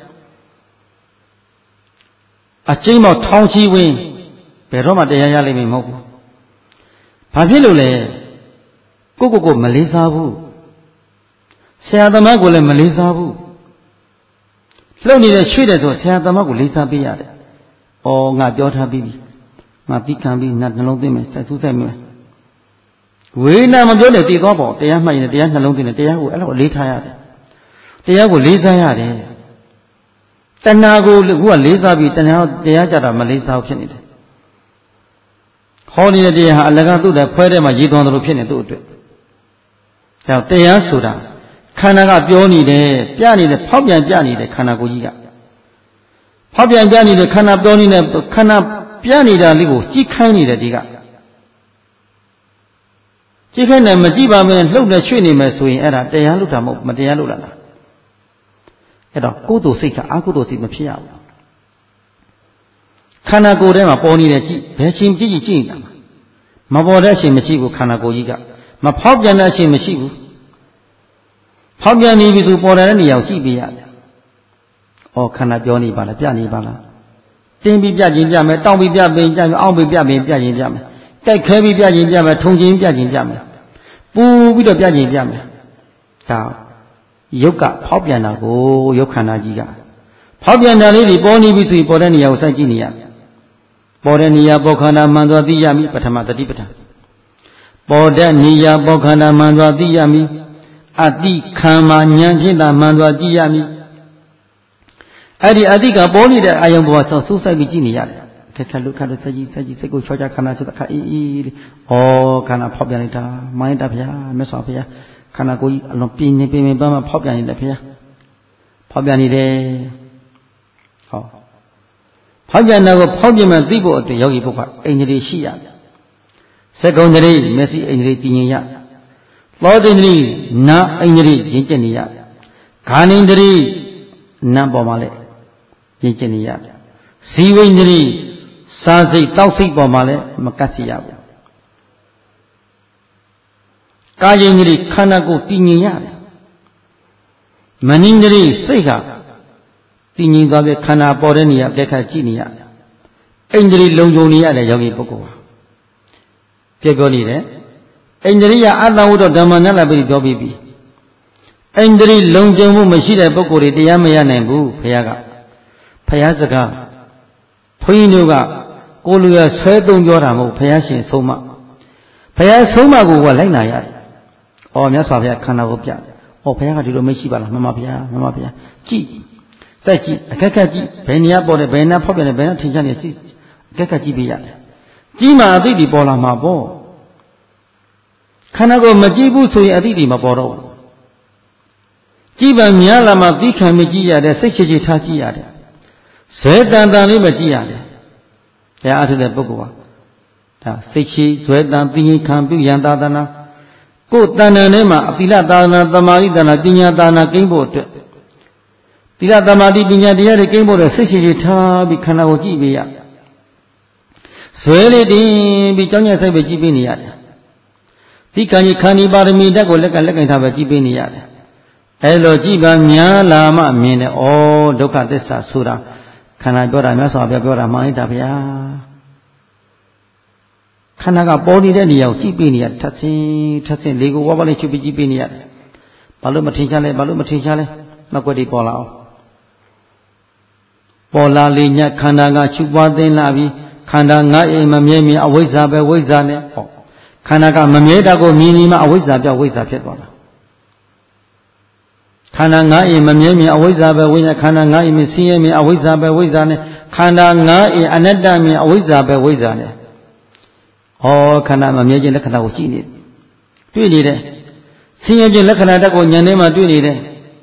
အကျင့်မောက်ထောင်ချီဝင်ဘယ်တော့မှတရားရလိမ့်မယ်မဟုတ်ဘူးဘာဖြစ်လို့လဲကိုကိုကိုမလေးစားဘူးဆရာသမားကိုလည်းမလေးစားဘူးလှုပ်နေတဲ့ရွှေ့တယ်ဆိုဆရာသမားကိုလေးစားပေးရတယ်။အော်ငါပြောထားပြီးပြီ။ငါသိခံပြီးနှလုံးသွင်းမယ်စိုက်ဆူးစိုက်မယ်။ဝေနာမပြောနဲ့တည်သွားပေါ့တရားမှတ်ရင်တရားနှလုံးသွင်းတယ်တရားကိုအဲ့လိုလေးထားရတယ်။တရားကိုလေးစားရတယ်။တဏှာကိုခုကလေးစားပြီးတဏှာတရားကြတာမလေးစားဘူးဖြစ်နေတယ်။ဟောနေတဲ့တရားဟာအလကားသူ့တဲ့ဖွဲထဲမှာရေးသွန်းတယ်လို့ဖြစ်နေသူ့အတွက်။ဒါတရားဆိုတာခန္ဓာကပြောနေတယ်ပြနေတယ်ဖောက်ပြန်ပြနေတယ်ခန္ဓာကိုယ်ကြီးကဖောက်ပြန်ပြနေတယ်ခန္ဓာပြောနေတဲ့ခန္ဓာပြနေတာလေးကိုကြည့်ခိုင်းနေတယ်ဒီကကြည့်ခိုင်းတယ်မကြည့်ပါမင်းလှုပ်နေရွှေ့နေမယ်ဆိုရင်အဲ့ဒါတရားလို့တာမဟုတ်မတရားလို့လားအဲ့တော့ကိုယ်တို့စိတ်ကအကုသိုလ်စိတ်မဖြစ်ရဘူးခန္ဓာကိုယ်ထဲမှာပေါ်နေတယ်ကြည့်ဘယ်ချိန်ကြည့်ကြည့်ကြည့်နေတာမပေါ်တဲ့အချိန်မရှိဘူးခန္ဓာကိုယ်ကြီးကမဖောက်ပြန်တဲ့အချိန်မရှိဘူးဖောက်ပြန်နေပြီဆိုပေါ်တဲ့နေရာကိုကြည့်ပေးရတယ်။အော်ခန္ဓာပြောနေပါလားပြနေပါလား။တင်းပြီးပြခြင်းပြမယ်တောင်းပြီးပြပင်ပြမယ်အောင်းပြီးပြပင်ပြခြင်းပြမယ်။ကြိုက်ခဲပြီးပြခြင်းပြမယ်ထုံခြင်းပြခြင်းပြမယ်။ပူပြီးတော့ပြခြင်းပြမယ်။ဒါယုတ်ကဖောက်ပြန်တာကိုယုတ်ခန္ဓာကြီးကဖောက်ပြန်တာလေးတွေပေါ်နေပြီဆိုရင်ပေါ်တဲ့နေရာကိုစိုက်ကြည့်နေရမယ်။ပေါ်တဲ့နေရာပေါ်ခန္ဓာမှန်သွားသိရမည်ပထမတတိပဋ္ဌာန်။ပေါ်တဲ့နေရာပေါ်ခန္ဓာမှန်သွားသိရမည်အတိခံမှာဉာဏ်ဖြင့်သာမှန်စွာကြည့်ရမည်အဲ့ဒီအတိကပေါ်နေတဲ့အာယုံပေါ်ဆောက်ဆူးဆိုင်ပြီးကြည့်နေရတယ်ခက်ခက်လို့ခက်လို့စက်ကြီးစက်ကြီးစိတ်ကိုချောချခန္ဓာဆိုတာခက်အေးအေးလေးဩခန္ဓာဖောက်ပြန်လိုက်တာမိုင်းတာဗျာမြတ်စွာဘုရားခန္ဓာကိုယ်ကြီးအလုံးပြင်းနေပြင်းပြင်းပန်းပန်းဖောက်ပြန်နေတယ်ဗျာဖောက်ပြန်နေတယ်ဟောဖောက်ပြန်တာကိုဖောက်ပြန်မှသိဖို့အတွက်ယောဂီပုဂ္ဂိုလ်အိန္ဒြေရှိရတယ်စက္ကုံတရေမျက်စိအိန္ဒြေတည်ငြိမ်ရသောတိန္ဒြိနာအိန္ဒြိရင့်ကျက်နေရတယ်။ခာနိန္ဒြိနာပေါ်မှာလည်းရင့်ကျက်နေရတယ်။ဇီဝိန္ဒြိစာစိတ်တောက်စိတ်ပေါ်မှာလည်းမကတ်စီရဘူး။ကာယိန္ဒြိခန္ဓာကိုယ်တည်ငြိမ်ရတယ်။မနိန္ဒြိစိတ်ကတည်ငြိမ်သွားပြီးခန္ဓာပေါ်တဲ့နေရာပြက်ခတ်ကြည့်နေရတယ်။အိန္ဒြိလုံခြုံနေရတဲ့ယောဂီပုဂ္ဂိုလ်ဟာပြပြောနေတယ်အိန္ဒြိယအတ္တဝတ္တဓမ္မနလပိပြောပြီးပြီအိန္ဒြိလုံခြုံမှုမရှိတဲ့ပုဂ္ဂိုလ်တွေတရားမရနိုင်ဘူးဘုရားကဘုရားစကားဘုန်းကြီးတို့ကကိုလူရဆွဲသုံးပြောတာမဟုတ်ဘုရားရှင်ဆုံးမဘုရားဆုံးမကိုကလိုက်နာရတယ်။အော်မြတ်စွာဘုရားခန္ဓာကိုပြတယ်။အော်ဘုရားကဒီလိုမရှိပါလားမှန်ပါဗျာမှန်ပါဗျာကြည့်စိုက်ကြည့်အခက်ခက်ကြည့်ဘယ်နေရာပေါ်တယ်ဘယ်နေရာဖောက်ပြန်တယ်ဘယ်နေရာထင်ရှားနေကြည့်အခက်ခက်ကြည့်ပေးရတယ်။ကြည့်မှအသိဒီပေါ်လာမှာပေါ့ခန္ဓာကိုယ်မကြည့်ဘူးဆိုရင်အတိအကျမပေါ်တော့ဘူးကြည့်ပါများလာမှသိခံမကြည့်ရတယ်စိတ်ချေချေထားကြည့်ရတယ်ဇွဲတန်တန်လေးမကြည့်ရတယ်တရားအထုတဲ့ပုဂ္ဂိုလ်ဟာဒါစိတ်ချေဇွဲတန်သိငြိခံပြုရန်သာသနာကိုယ်တဏ္ဍာထဲမှာအပိလသာသနာသမာဓိသာသနာပညာသာသနာကိန်းဖို့အတွက်သီလသမာဓိပညာတရားတွေကိန်းဖို့အတွက်စိတ်ချေချေထားပြီးခန္ဓာကိုကြည့်ပေးရဇွဲလေးတင်ပြီးကြောင်းကျစိုက်ပဲကြည့်ပေးနေရတယ်ဒီကံကြီးခန္ဒီပါရမီဓာတ်ကိုလက်ကလက်ကင်ထားပဲကြည့်ပေးနေရတယ်အဲလိုကြည့်ပါများလာမှမြင်တယ်ဩဒုက္ခသစ္စာဆိုတာခန္ဓာပြောတာများစွာပြောပြောတာမှန်လိုက်တာဗျာခန္ဓာကပေါ်နေတဲ့နေရာကိုကြည့်ပြီးနေရထပ်ဆင်းထပ်ဆင်းလေးကိုဝါးဝါးလေးချုပ်ပြီးကြည့်ပြီးနေရတယ်ဘာလို့မထင်ရှားလဲဘာလို့မထင်ရှားလဲနောက်ွက်တွေပေါ်လာအောင်ပေါ်လာလေညခန္ဓာကချုပ်ပွားသိမ်းလာပြီးခန္ဓာငါအိမ်မမြဲမြဲအဝိဇ္ဇာပဲဝိဇ္ဇာနဲ့ဟောခန္ဓာကမမြဲတာကိုမြင်နေမှအဝိဇ္ဇာပြောက်ဝိဇ္ဇာဖြစ်သွားတာခန္ဓာငါအိမ်မမြဲမြဲအဝိဇ္ဇာပဲဝိညာဉ်ခန္ဓာငါအိမ်မဆင်းရဲမြဲအဝိဇ္ဇာပဲဝိဇ္ဇာနဲ့ခန္ဓာငါအိမ်အနတ္တမြဲအဝိဇ္ဇာပဲဝိဇ္ဇာနဲ့ဩခန္ဓာမမြဲခြင်းလက္ခဏာကိုကြည့်နေတွေ့နေတယ်ဆင်းရဲခြင်းလက္ခဏာတက်ကိုဉာဏ်ထဲမှာတွေ့နေတယ်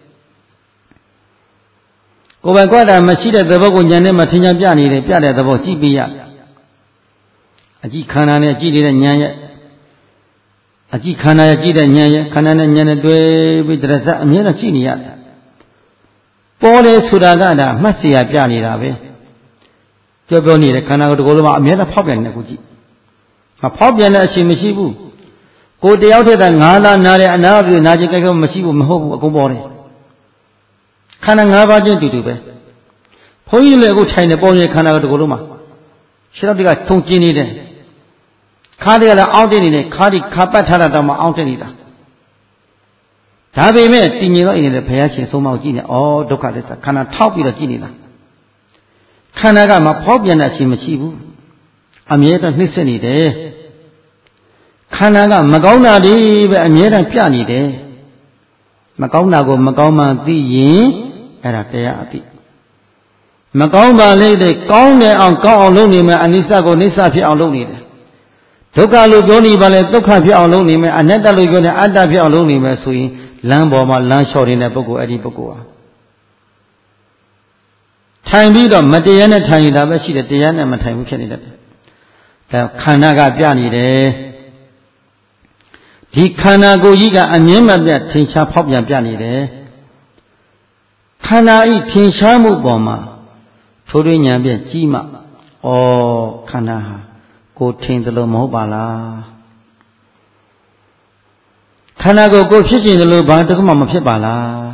ကိုယ်ပိုင်ကွက်တာမရှိတဲ့သဘောကိုဉာဏ်ထဲမှာထင်ရှားပြနေတယ်ပြတဲ့သဘောကြည့်ပြရအကြည့်ခန္ဓာနဲ့ကြည့်နေတဲ့ဉာဏ်ရဲ့အကြည့်ခန္ဓာရဲ့ကြည့်တဲ့ဉာဏ်ရဲ့ခန္ဓာနဲ့ဉာဏ်နဲ့တွဲပြီးတရဇအမြဲတမ်းကြည့်နေရတယ်ပေါ်တယ်ဆိုတာကဒါမှတ်เสียပြနေတာပဲပြောပြောနေတဲ့ခန္ဓာကိုဒီကိုယ်လုံးမှာအမြဲတမ်းဖောက်ပြန်နေကိုကြည့်မဖောက်ပြန်တဲ့အချိန်မရှိဘူးကိုယ်တယောက်တည်းကငါးလားနားတယ်အနာပြုနာကျင်ကြိုက်ကြမရှိဘူးမဟုတ်ဘူးအကုန်ပေါ်တယ်ခန္ဓာ၅ပါးချင်းတူတူပဲဘုန်းကြီးလည်းအခုထိုင်နေပေါ်နေခန္ဓာကိုဒီကိုယ်လုံးမှာရှင်းတော့ဒီကထုံကျင်းနေတယ်ခါးတွေကလည်းအောင့်တက်နေတယ်ခါးဒီခါပတ်ထားတာတော့မှအောင့်တက်နေတာဒါပေမဲ့တည်ငြိမ်တော့အိမ်နဲ့ဘုရားရှင်ဆုံးမကိုကြည့်နေဩဒုက္ခသစ္စာခန္ဓာထောက်ပြီးတော့ကြည့်နေတာခန္ဓာကမဖောက်ပြန်တဲ့အချိန်မရှိဘူးအမြဲတမ်းနှိမ့်ဆက်နေတယ်ခန္ဓာကမကောင်းတာတွေပဲအမြဲတမ်းပြနေတယ်မကောင်းတာကိုမကောင်းမှသိရင်အဲ့ဒါတရားအသိမကောင်းပါလေတဲ့ကောင်းတယ်အောင်ကောင်းအောင်လုပ်နေမယ်အနိစ္စကိုနိစ္စဖြစ်အောင်လုပ်နေတယ်ဒုက္ခလို့ပြောနေပါလေဒုက္ခဖြစ်အောင်လုပ်နေမယ်အနတ္တလို့ပြောနေအတ္တဖြစ်အောင်လုပ်နေမယ်ဆိုရင်လမ်းပေါ်မှာလမ်းလျှော့နေတဲ့ပုဂ္ဂိုလ်အဲ့ဒီပုဂ္ဂိုလ်ဟာထိုင်ပြီးတော့မတရားနဲ့ထိုင်နေတာပဲရှိတယ်တရားနဲ့မထိုင်ဘူးဖြစ်နေတယ်ဒါခန္ဓာကပြနေတယ်ဒီခန္ဓာကိုယ်ကြီးကအမြင်မပြတ်ထင်ရှားဖောက်ပြန်ပြနေတယ်ခန္ဓာဤထင်ရှားမှုပေါ်မှာထိုးထွင်းဉာဏ်ဖြင့်ကြီးမှဩခန္ဓာဟာကိုထင်တယ်လို့မဟုတ်ပါလားခန္ဓာကိုယ်ကိုဖြစ်ခြင်းတယ်လို့ဘာတခုမှမဖြစ်ပါလား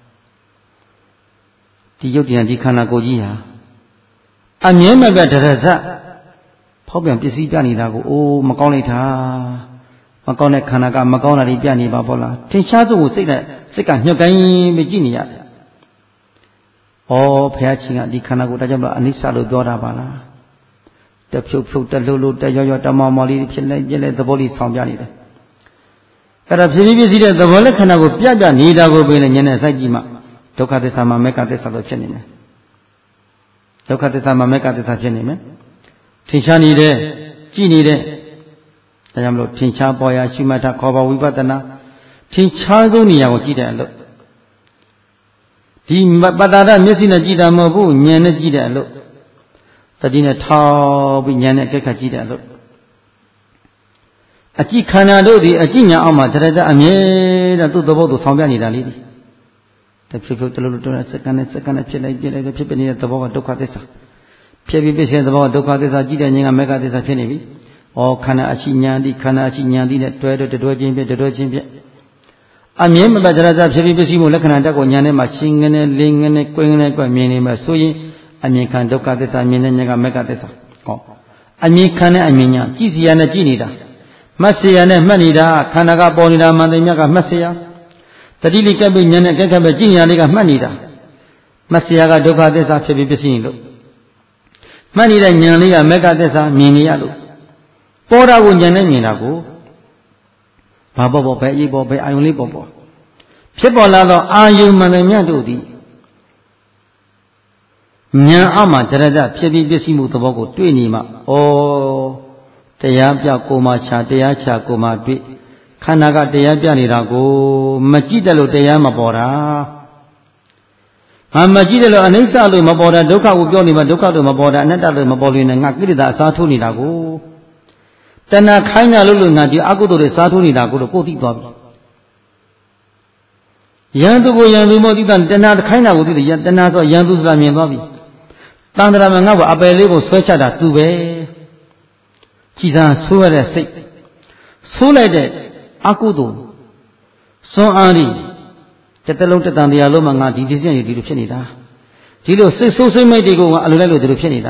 ဒီယုတ်တရားဒီခန္ဓာကိုယ်ကြီးဟာအမြဲမပြတ်တရဇတ်ဖောက်ပြန်ပစ္စည်းပြနေတာကိုအိုးမကောင်းလိုက်တာမကောင်းတဲ့ခန္ဓာကမကောင်းတာတွေပြနေပါဘောလားထင်ရှားဆုံးကိုစိတ်နဲ့စိတ်ကညှက်ကိုင်းမကြည့်နေရတယ်။ဩဘုရားရှင်ကဒီခန္ဓာကိုယ်ဒါကြောင့်မလို့အနိစ္စလို့ပြောတာပါလား။တဖြုတ်ဖြုတ်တလှုပ်လှုပ်တရောရောတမောင်မောင်လေးဖြစ်နေပြည့်တဲ့သဘောလေးဆောင်ပြနေတယ်။အဲ့ဒါဖြစ်ပြီးပြည့်တဲ့သဘောလက္ခဏာကိုပြပြနေတာကိုပဲဉာဏ်နဲ့စိုက်ကြည့်မှဒုက္ခသစ္စာမှာမေက္ခသစ္စာလို့ဖြစ်နေမယ်။ဒုက္ခသစ္စာမှာမေက္ခသစ္စာဖြစ်နေမယ်။ထင်ရှားနေတဲ့ကြည့်နေတဲ့ဒါကြောင့်မလို့ထင်ရှားပေါ်ရာရှိမှတ်တာခေါ်ပါဝိပဿနာထင်ရှားဆုံးနေရာကိုကြည့်တဲ့အလို့ဒီပတ္တာရမျက်စိနဲ့ကြည့်တာမဟုတ်ဘူးဉာဏ်နဲ့ကြည့်တဲ့အလို့သတိနဲ့ထောက်ပြီးဉာဏ်နဲ့ကြက်ခတ်ကြည့်တဲ့အလို့အကြည့်ခန္ဓာတို့ဒီအကြည့်ညာအောက်မှာတရတအမြဲတမ်းသူ့သဘောသူဆောင်ပြနေတာလေးဒီတဖြည်းဖြည်းတလို့လို့စက္ကန့်နဲ့စက္ကန့်နဲ့ဖြစ်လိုက်ပြလိုက်ဖြစ်ဖြစ်နေတဲ့သဘောကဒုက္ခသစ္စာဖြစ်ပြီးဖြစ်တဲ့သဘောကဒုက္ခသစ္စာကြည့်တဲ့ဉာဏ်ကမေဃသစ္စာဖြစ်နေပြီဩခန္ဓာအရှိဉာဏ်ဒီခန္ဓာအရှိဉာဏ်ဒီနဲ့တွဲတွဲတွဲချင်းပြတွဲချင်းပြအမြဲမပြတ်ကြရစဖြစ်ပြီးပစ္စည်းမှုလက္ခဏာတက်ကိုဉာဏ်ထဲမှာရှင်းငနေလင်းငနေကွင်းငနေကွမြင်နေမှာဆိုရင်အမြင်ခံဒုက္ခသစ္စာမြင်တဲ့ဉာဏ်ကမေဃသစ္စာဟောအမြင်ခံတဲ့အမြင်ညာကြည့်စီရနဲ့ကြည့်နေတာမှတ်စီရနဲ့မှတ်နေတာခန္ဓာကပေါ်နေတာမှန်တယ်မြတ်ကမှတ်စီရတတိလိကပ်ပြီးဉာဏ်နဲ့ကက်ကပ်ပဲကြည့်ညာလေးကမှတ်နေတာမှတ်စီရကဒုက္ခသစ္စာဖြစ်ပြီးပစ္စည်းလို့မှတ်နေတဲ့ဉာဏ်လေးကမေဃသစ္စာမြင်နေရလို့ပေါ်တာကိုဉာဏ်နဲ့မြင်တာကိုဘာပေါ်ပေါ်ပဲအေးပေါ်ပဲအာယုံလေးပေါ်ပေါ်ဖြစ်ပေါ်လာတော့အာယုံမှန်တယ်မြတ်တို့သည်ဉာဏ်အောက်မှာတရဇဖြစ်ပြီးပစ္စည်းမှုသဘောကိုတွေ့နေမှဩတရားပြကိုမှခြာတရားခြာကိုမှတွေ့ခန္ဓာကတရားပြနေတာကိုမကြည့်တယ်လို့တရားမပေါ်တာငါမကြည့်တယ်လို့အနိစ္စလို့မပေါ်တာဒုက္ခကိုပြောနေမှဒုက္ခလို့မပေါ်တာအနတ္တလို့မပေါ်လို့နဲ့ငါကိလေသာအစားထိုးနေတာကိုတဏှာခိုင်းတာလို့လို့ငါဒီအကုသိုလ်တွေစားထိုးနေတာကိုတော့ကိုသိသွားပြီယံသူကိုယံသူမို့သိတာတဏှာခိုင်းတာကိုသိတယ်တဏှာဆိုယံသူဆိုတာမြင်သွားပြီတန်တရာမှာငါ့ကိုအပယ်လေးကိုဆွဲချတာသူပဲကြည်စားဆိုးရတဲ့စိတ်ဆိုးလိုက်တဲ့အကုသိုလ်စွန့်အားဒီတစ်တလုံးတစ်တန်တရားလုံးမှာငါဒီဒီစင်းနေဒီလိုဖြစ်နေတာဒီလိုစိတ်ဆိုးစိတ်မိတ်တွေကိုကအလိုလိုက်လို့ဒီလိုဖြစ်နေတာ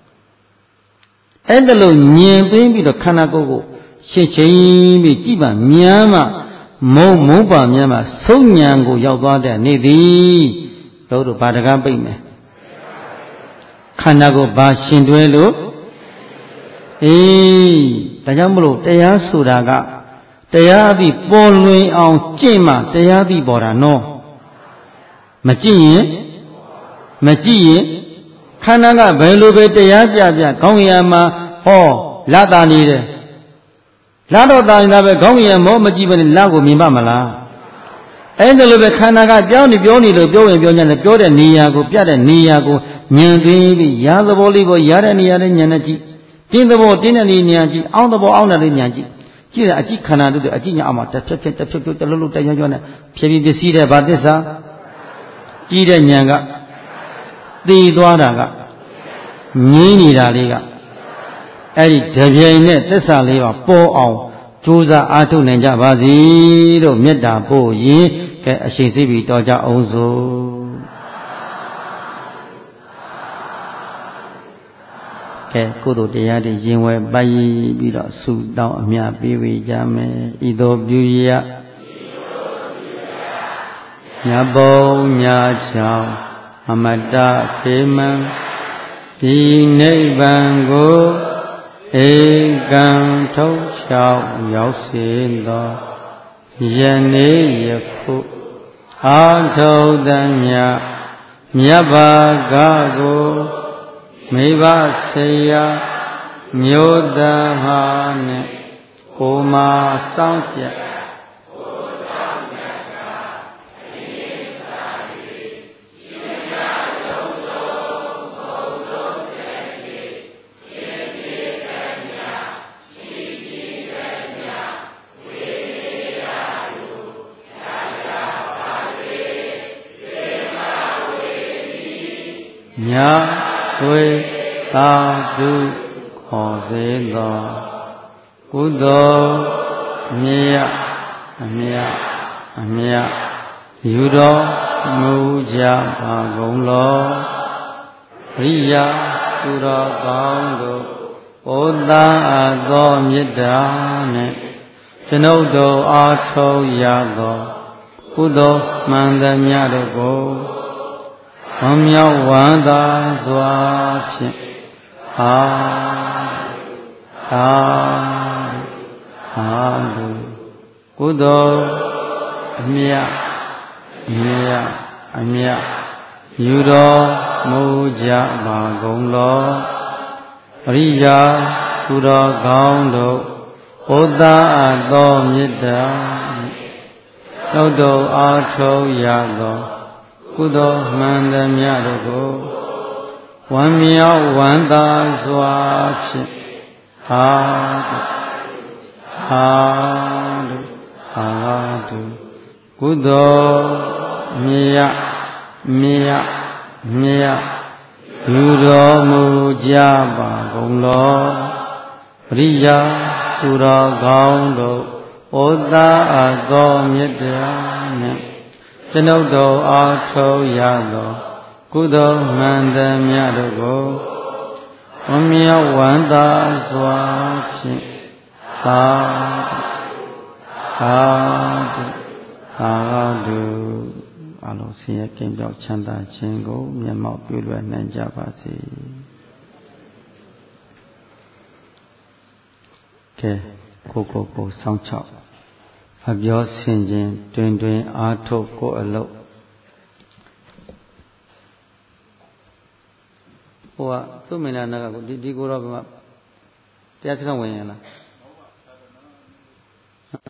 အဲ့ဒါလို့ညင်သွင်းပြီးတော့ခန္ဓာကိုယ်ကိုရှင်းချင်းပြီးကြည်ပါမြန်မှမုံမုံပါမြန်မှဆုံးညံကိုရောက်သွားတဲ့နေ့သည်တို့တို့ဘာတကားပိတ်မယ်ခန္ဓာကိုယ်ဘာရှင်တွဲလို့အေးဒါကြောင့်မလို့တရားဆိုတာကတရားပြီးပေါ်လွင်အောင်ကျင့်မှတရားပြီးပေါ်တာနော်မကျင့်ရင်မကြည့်ရင်ခန္ဓာကဘယ်လိုပဲတရားပြပြခေါင်းရံမှာဟောလာတာနေတယ်လာတော့တာနေတာပဲခေါင်းရံမောမကြည့်ပဲလာကိုမြင်ပါမလားအဲ့ဒါလိုပဲခန္ဓာကပြောင်းနေပြောနေလို့ပြောရင်ပြောညံ့တယ်ပြောတဲ့နေရာကိုပြတဲ့နေရာကိုညံသွင်းပြီးရာသဘောလေးကိုရတဲ့နေရာနဲ့ညံနဲ့ကြည့်တင်းသဘောတင်းတဲ့နေရာကြည့်အောင်းသဘောအောင်းတဲ့နေရာကြည့်ကြည့်တဲ့အကြည့်ခန္ဓာတို့အကြည့်ညာအောင်မှာတစ်ဖြက်ဖြက်တစ်ဖြက်ဖြက်တလုံးလုံးတရွရွနဲ့ဖြည်းဖြည်းပစ္စည်းတဲ့ဗာသစ္စာကြည့်တဲ့ညံကသိသွားတာကငြင်းနေတာလေးကအဲ့ဒီတပြိုင်နဲ့သစ္စာလေးပါပေါ်အောင်ကြိုးစားအားထုတ်နိုင်ကြပါစေလို့မေတ္တာပို့ရင်ကဲအရှိန်စိပြီးတော်ကြအောင်စို့ကဲကုသိုလ်တရားတွေရင်ဝယ်ပိုက်ပြီးတော့ဆုတောင်းအမြတ်ပေးဝေကြမယ်ဤသို့ပြုရညပုံညချောင်းအမတခေမံဒီနိဗ္ဗာန်ကိုဧကံထုတ်ချောက်ရောက်စေသောယနေ့ယခုအာထုသမြမြတ်ဘာကကိုမိဘဆေယမြို့တဟာနဲ့ကိုမာစောင့်ကြညာဝေသာတုခေါ်စေသောကုသိုလ်မြေယအမြတ်အမြတ်ယူတော်မူကြပါကုန်လောပရိယာသူတော်ကောင်းတို့ဩသာအပ်သောမေတ္တာနှင့်ကျွန်ုပ်တို့အားထုတ်ရသောကုသိုလ်မှန်သမျှတို့ကိုဝမ်းမြောက်ဝမ်းသာစွာဖြင့်အာသာအာလုကုသိုလ်အမြတ်အမြတ်အမြတ်ယူတော်မူကြပါကုန်လောပရိယာသူတော်ကောင်းတို့ဩသာအပ်သောမေတ္တာနှုတ်တော်အားထုတ်ရသောကုသိုလ်မှန်သမျှတို့ကိုဝမ်းမြောက်ဝမ်းသာစွာဖြင့်သာသာသာတုကုသိုလ်မြတ်မြတ်မြတ်ယူတော်မူကြပါကုန်လောပရိယာသူတော်ကောင်းတို့ဩသာအပ်သောမေတ္တာနှင့်ကျွန်ုပ်တို့အားထုတ်ရသောကုသိုလ်မှန်သမျှတို့ကိုဝမ်းမြောက်ဝမ်းသာစွာဖြင့်သာသာသာတုအလုံးဆင်းရဲကင်းပြောက်ချမ်းသာခြင်းကိုမျက်မှောက်ပြုလွယ်နိုင်ကြပါစေကဲကိုကိုကိုစောင့်ချောက်အပြောဆင်ခြင်းတွင်တွင်အားထုတ်ကိုအလုပ်ဟိုကသူ့မင်းနာကဒီဒီကိုတော့ဘယ်မှာတရားစခန်းဝင်ရလား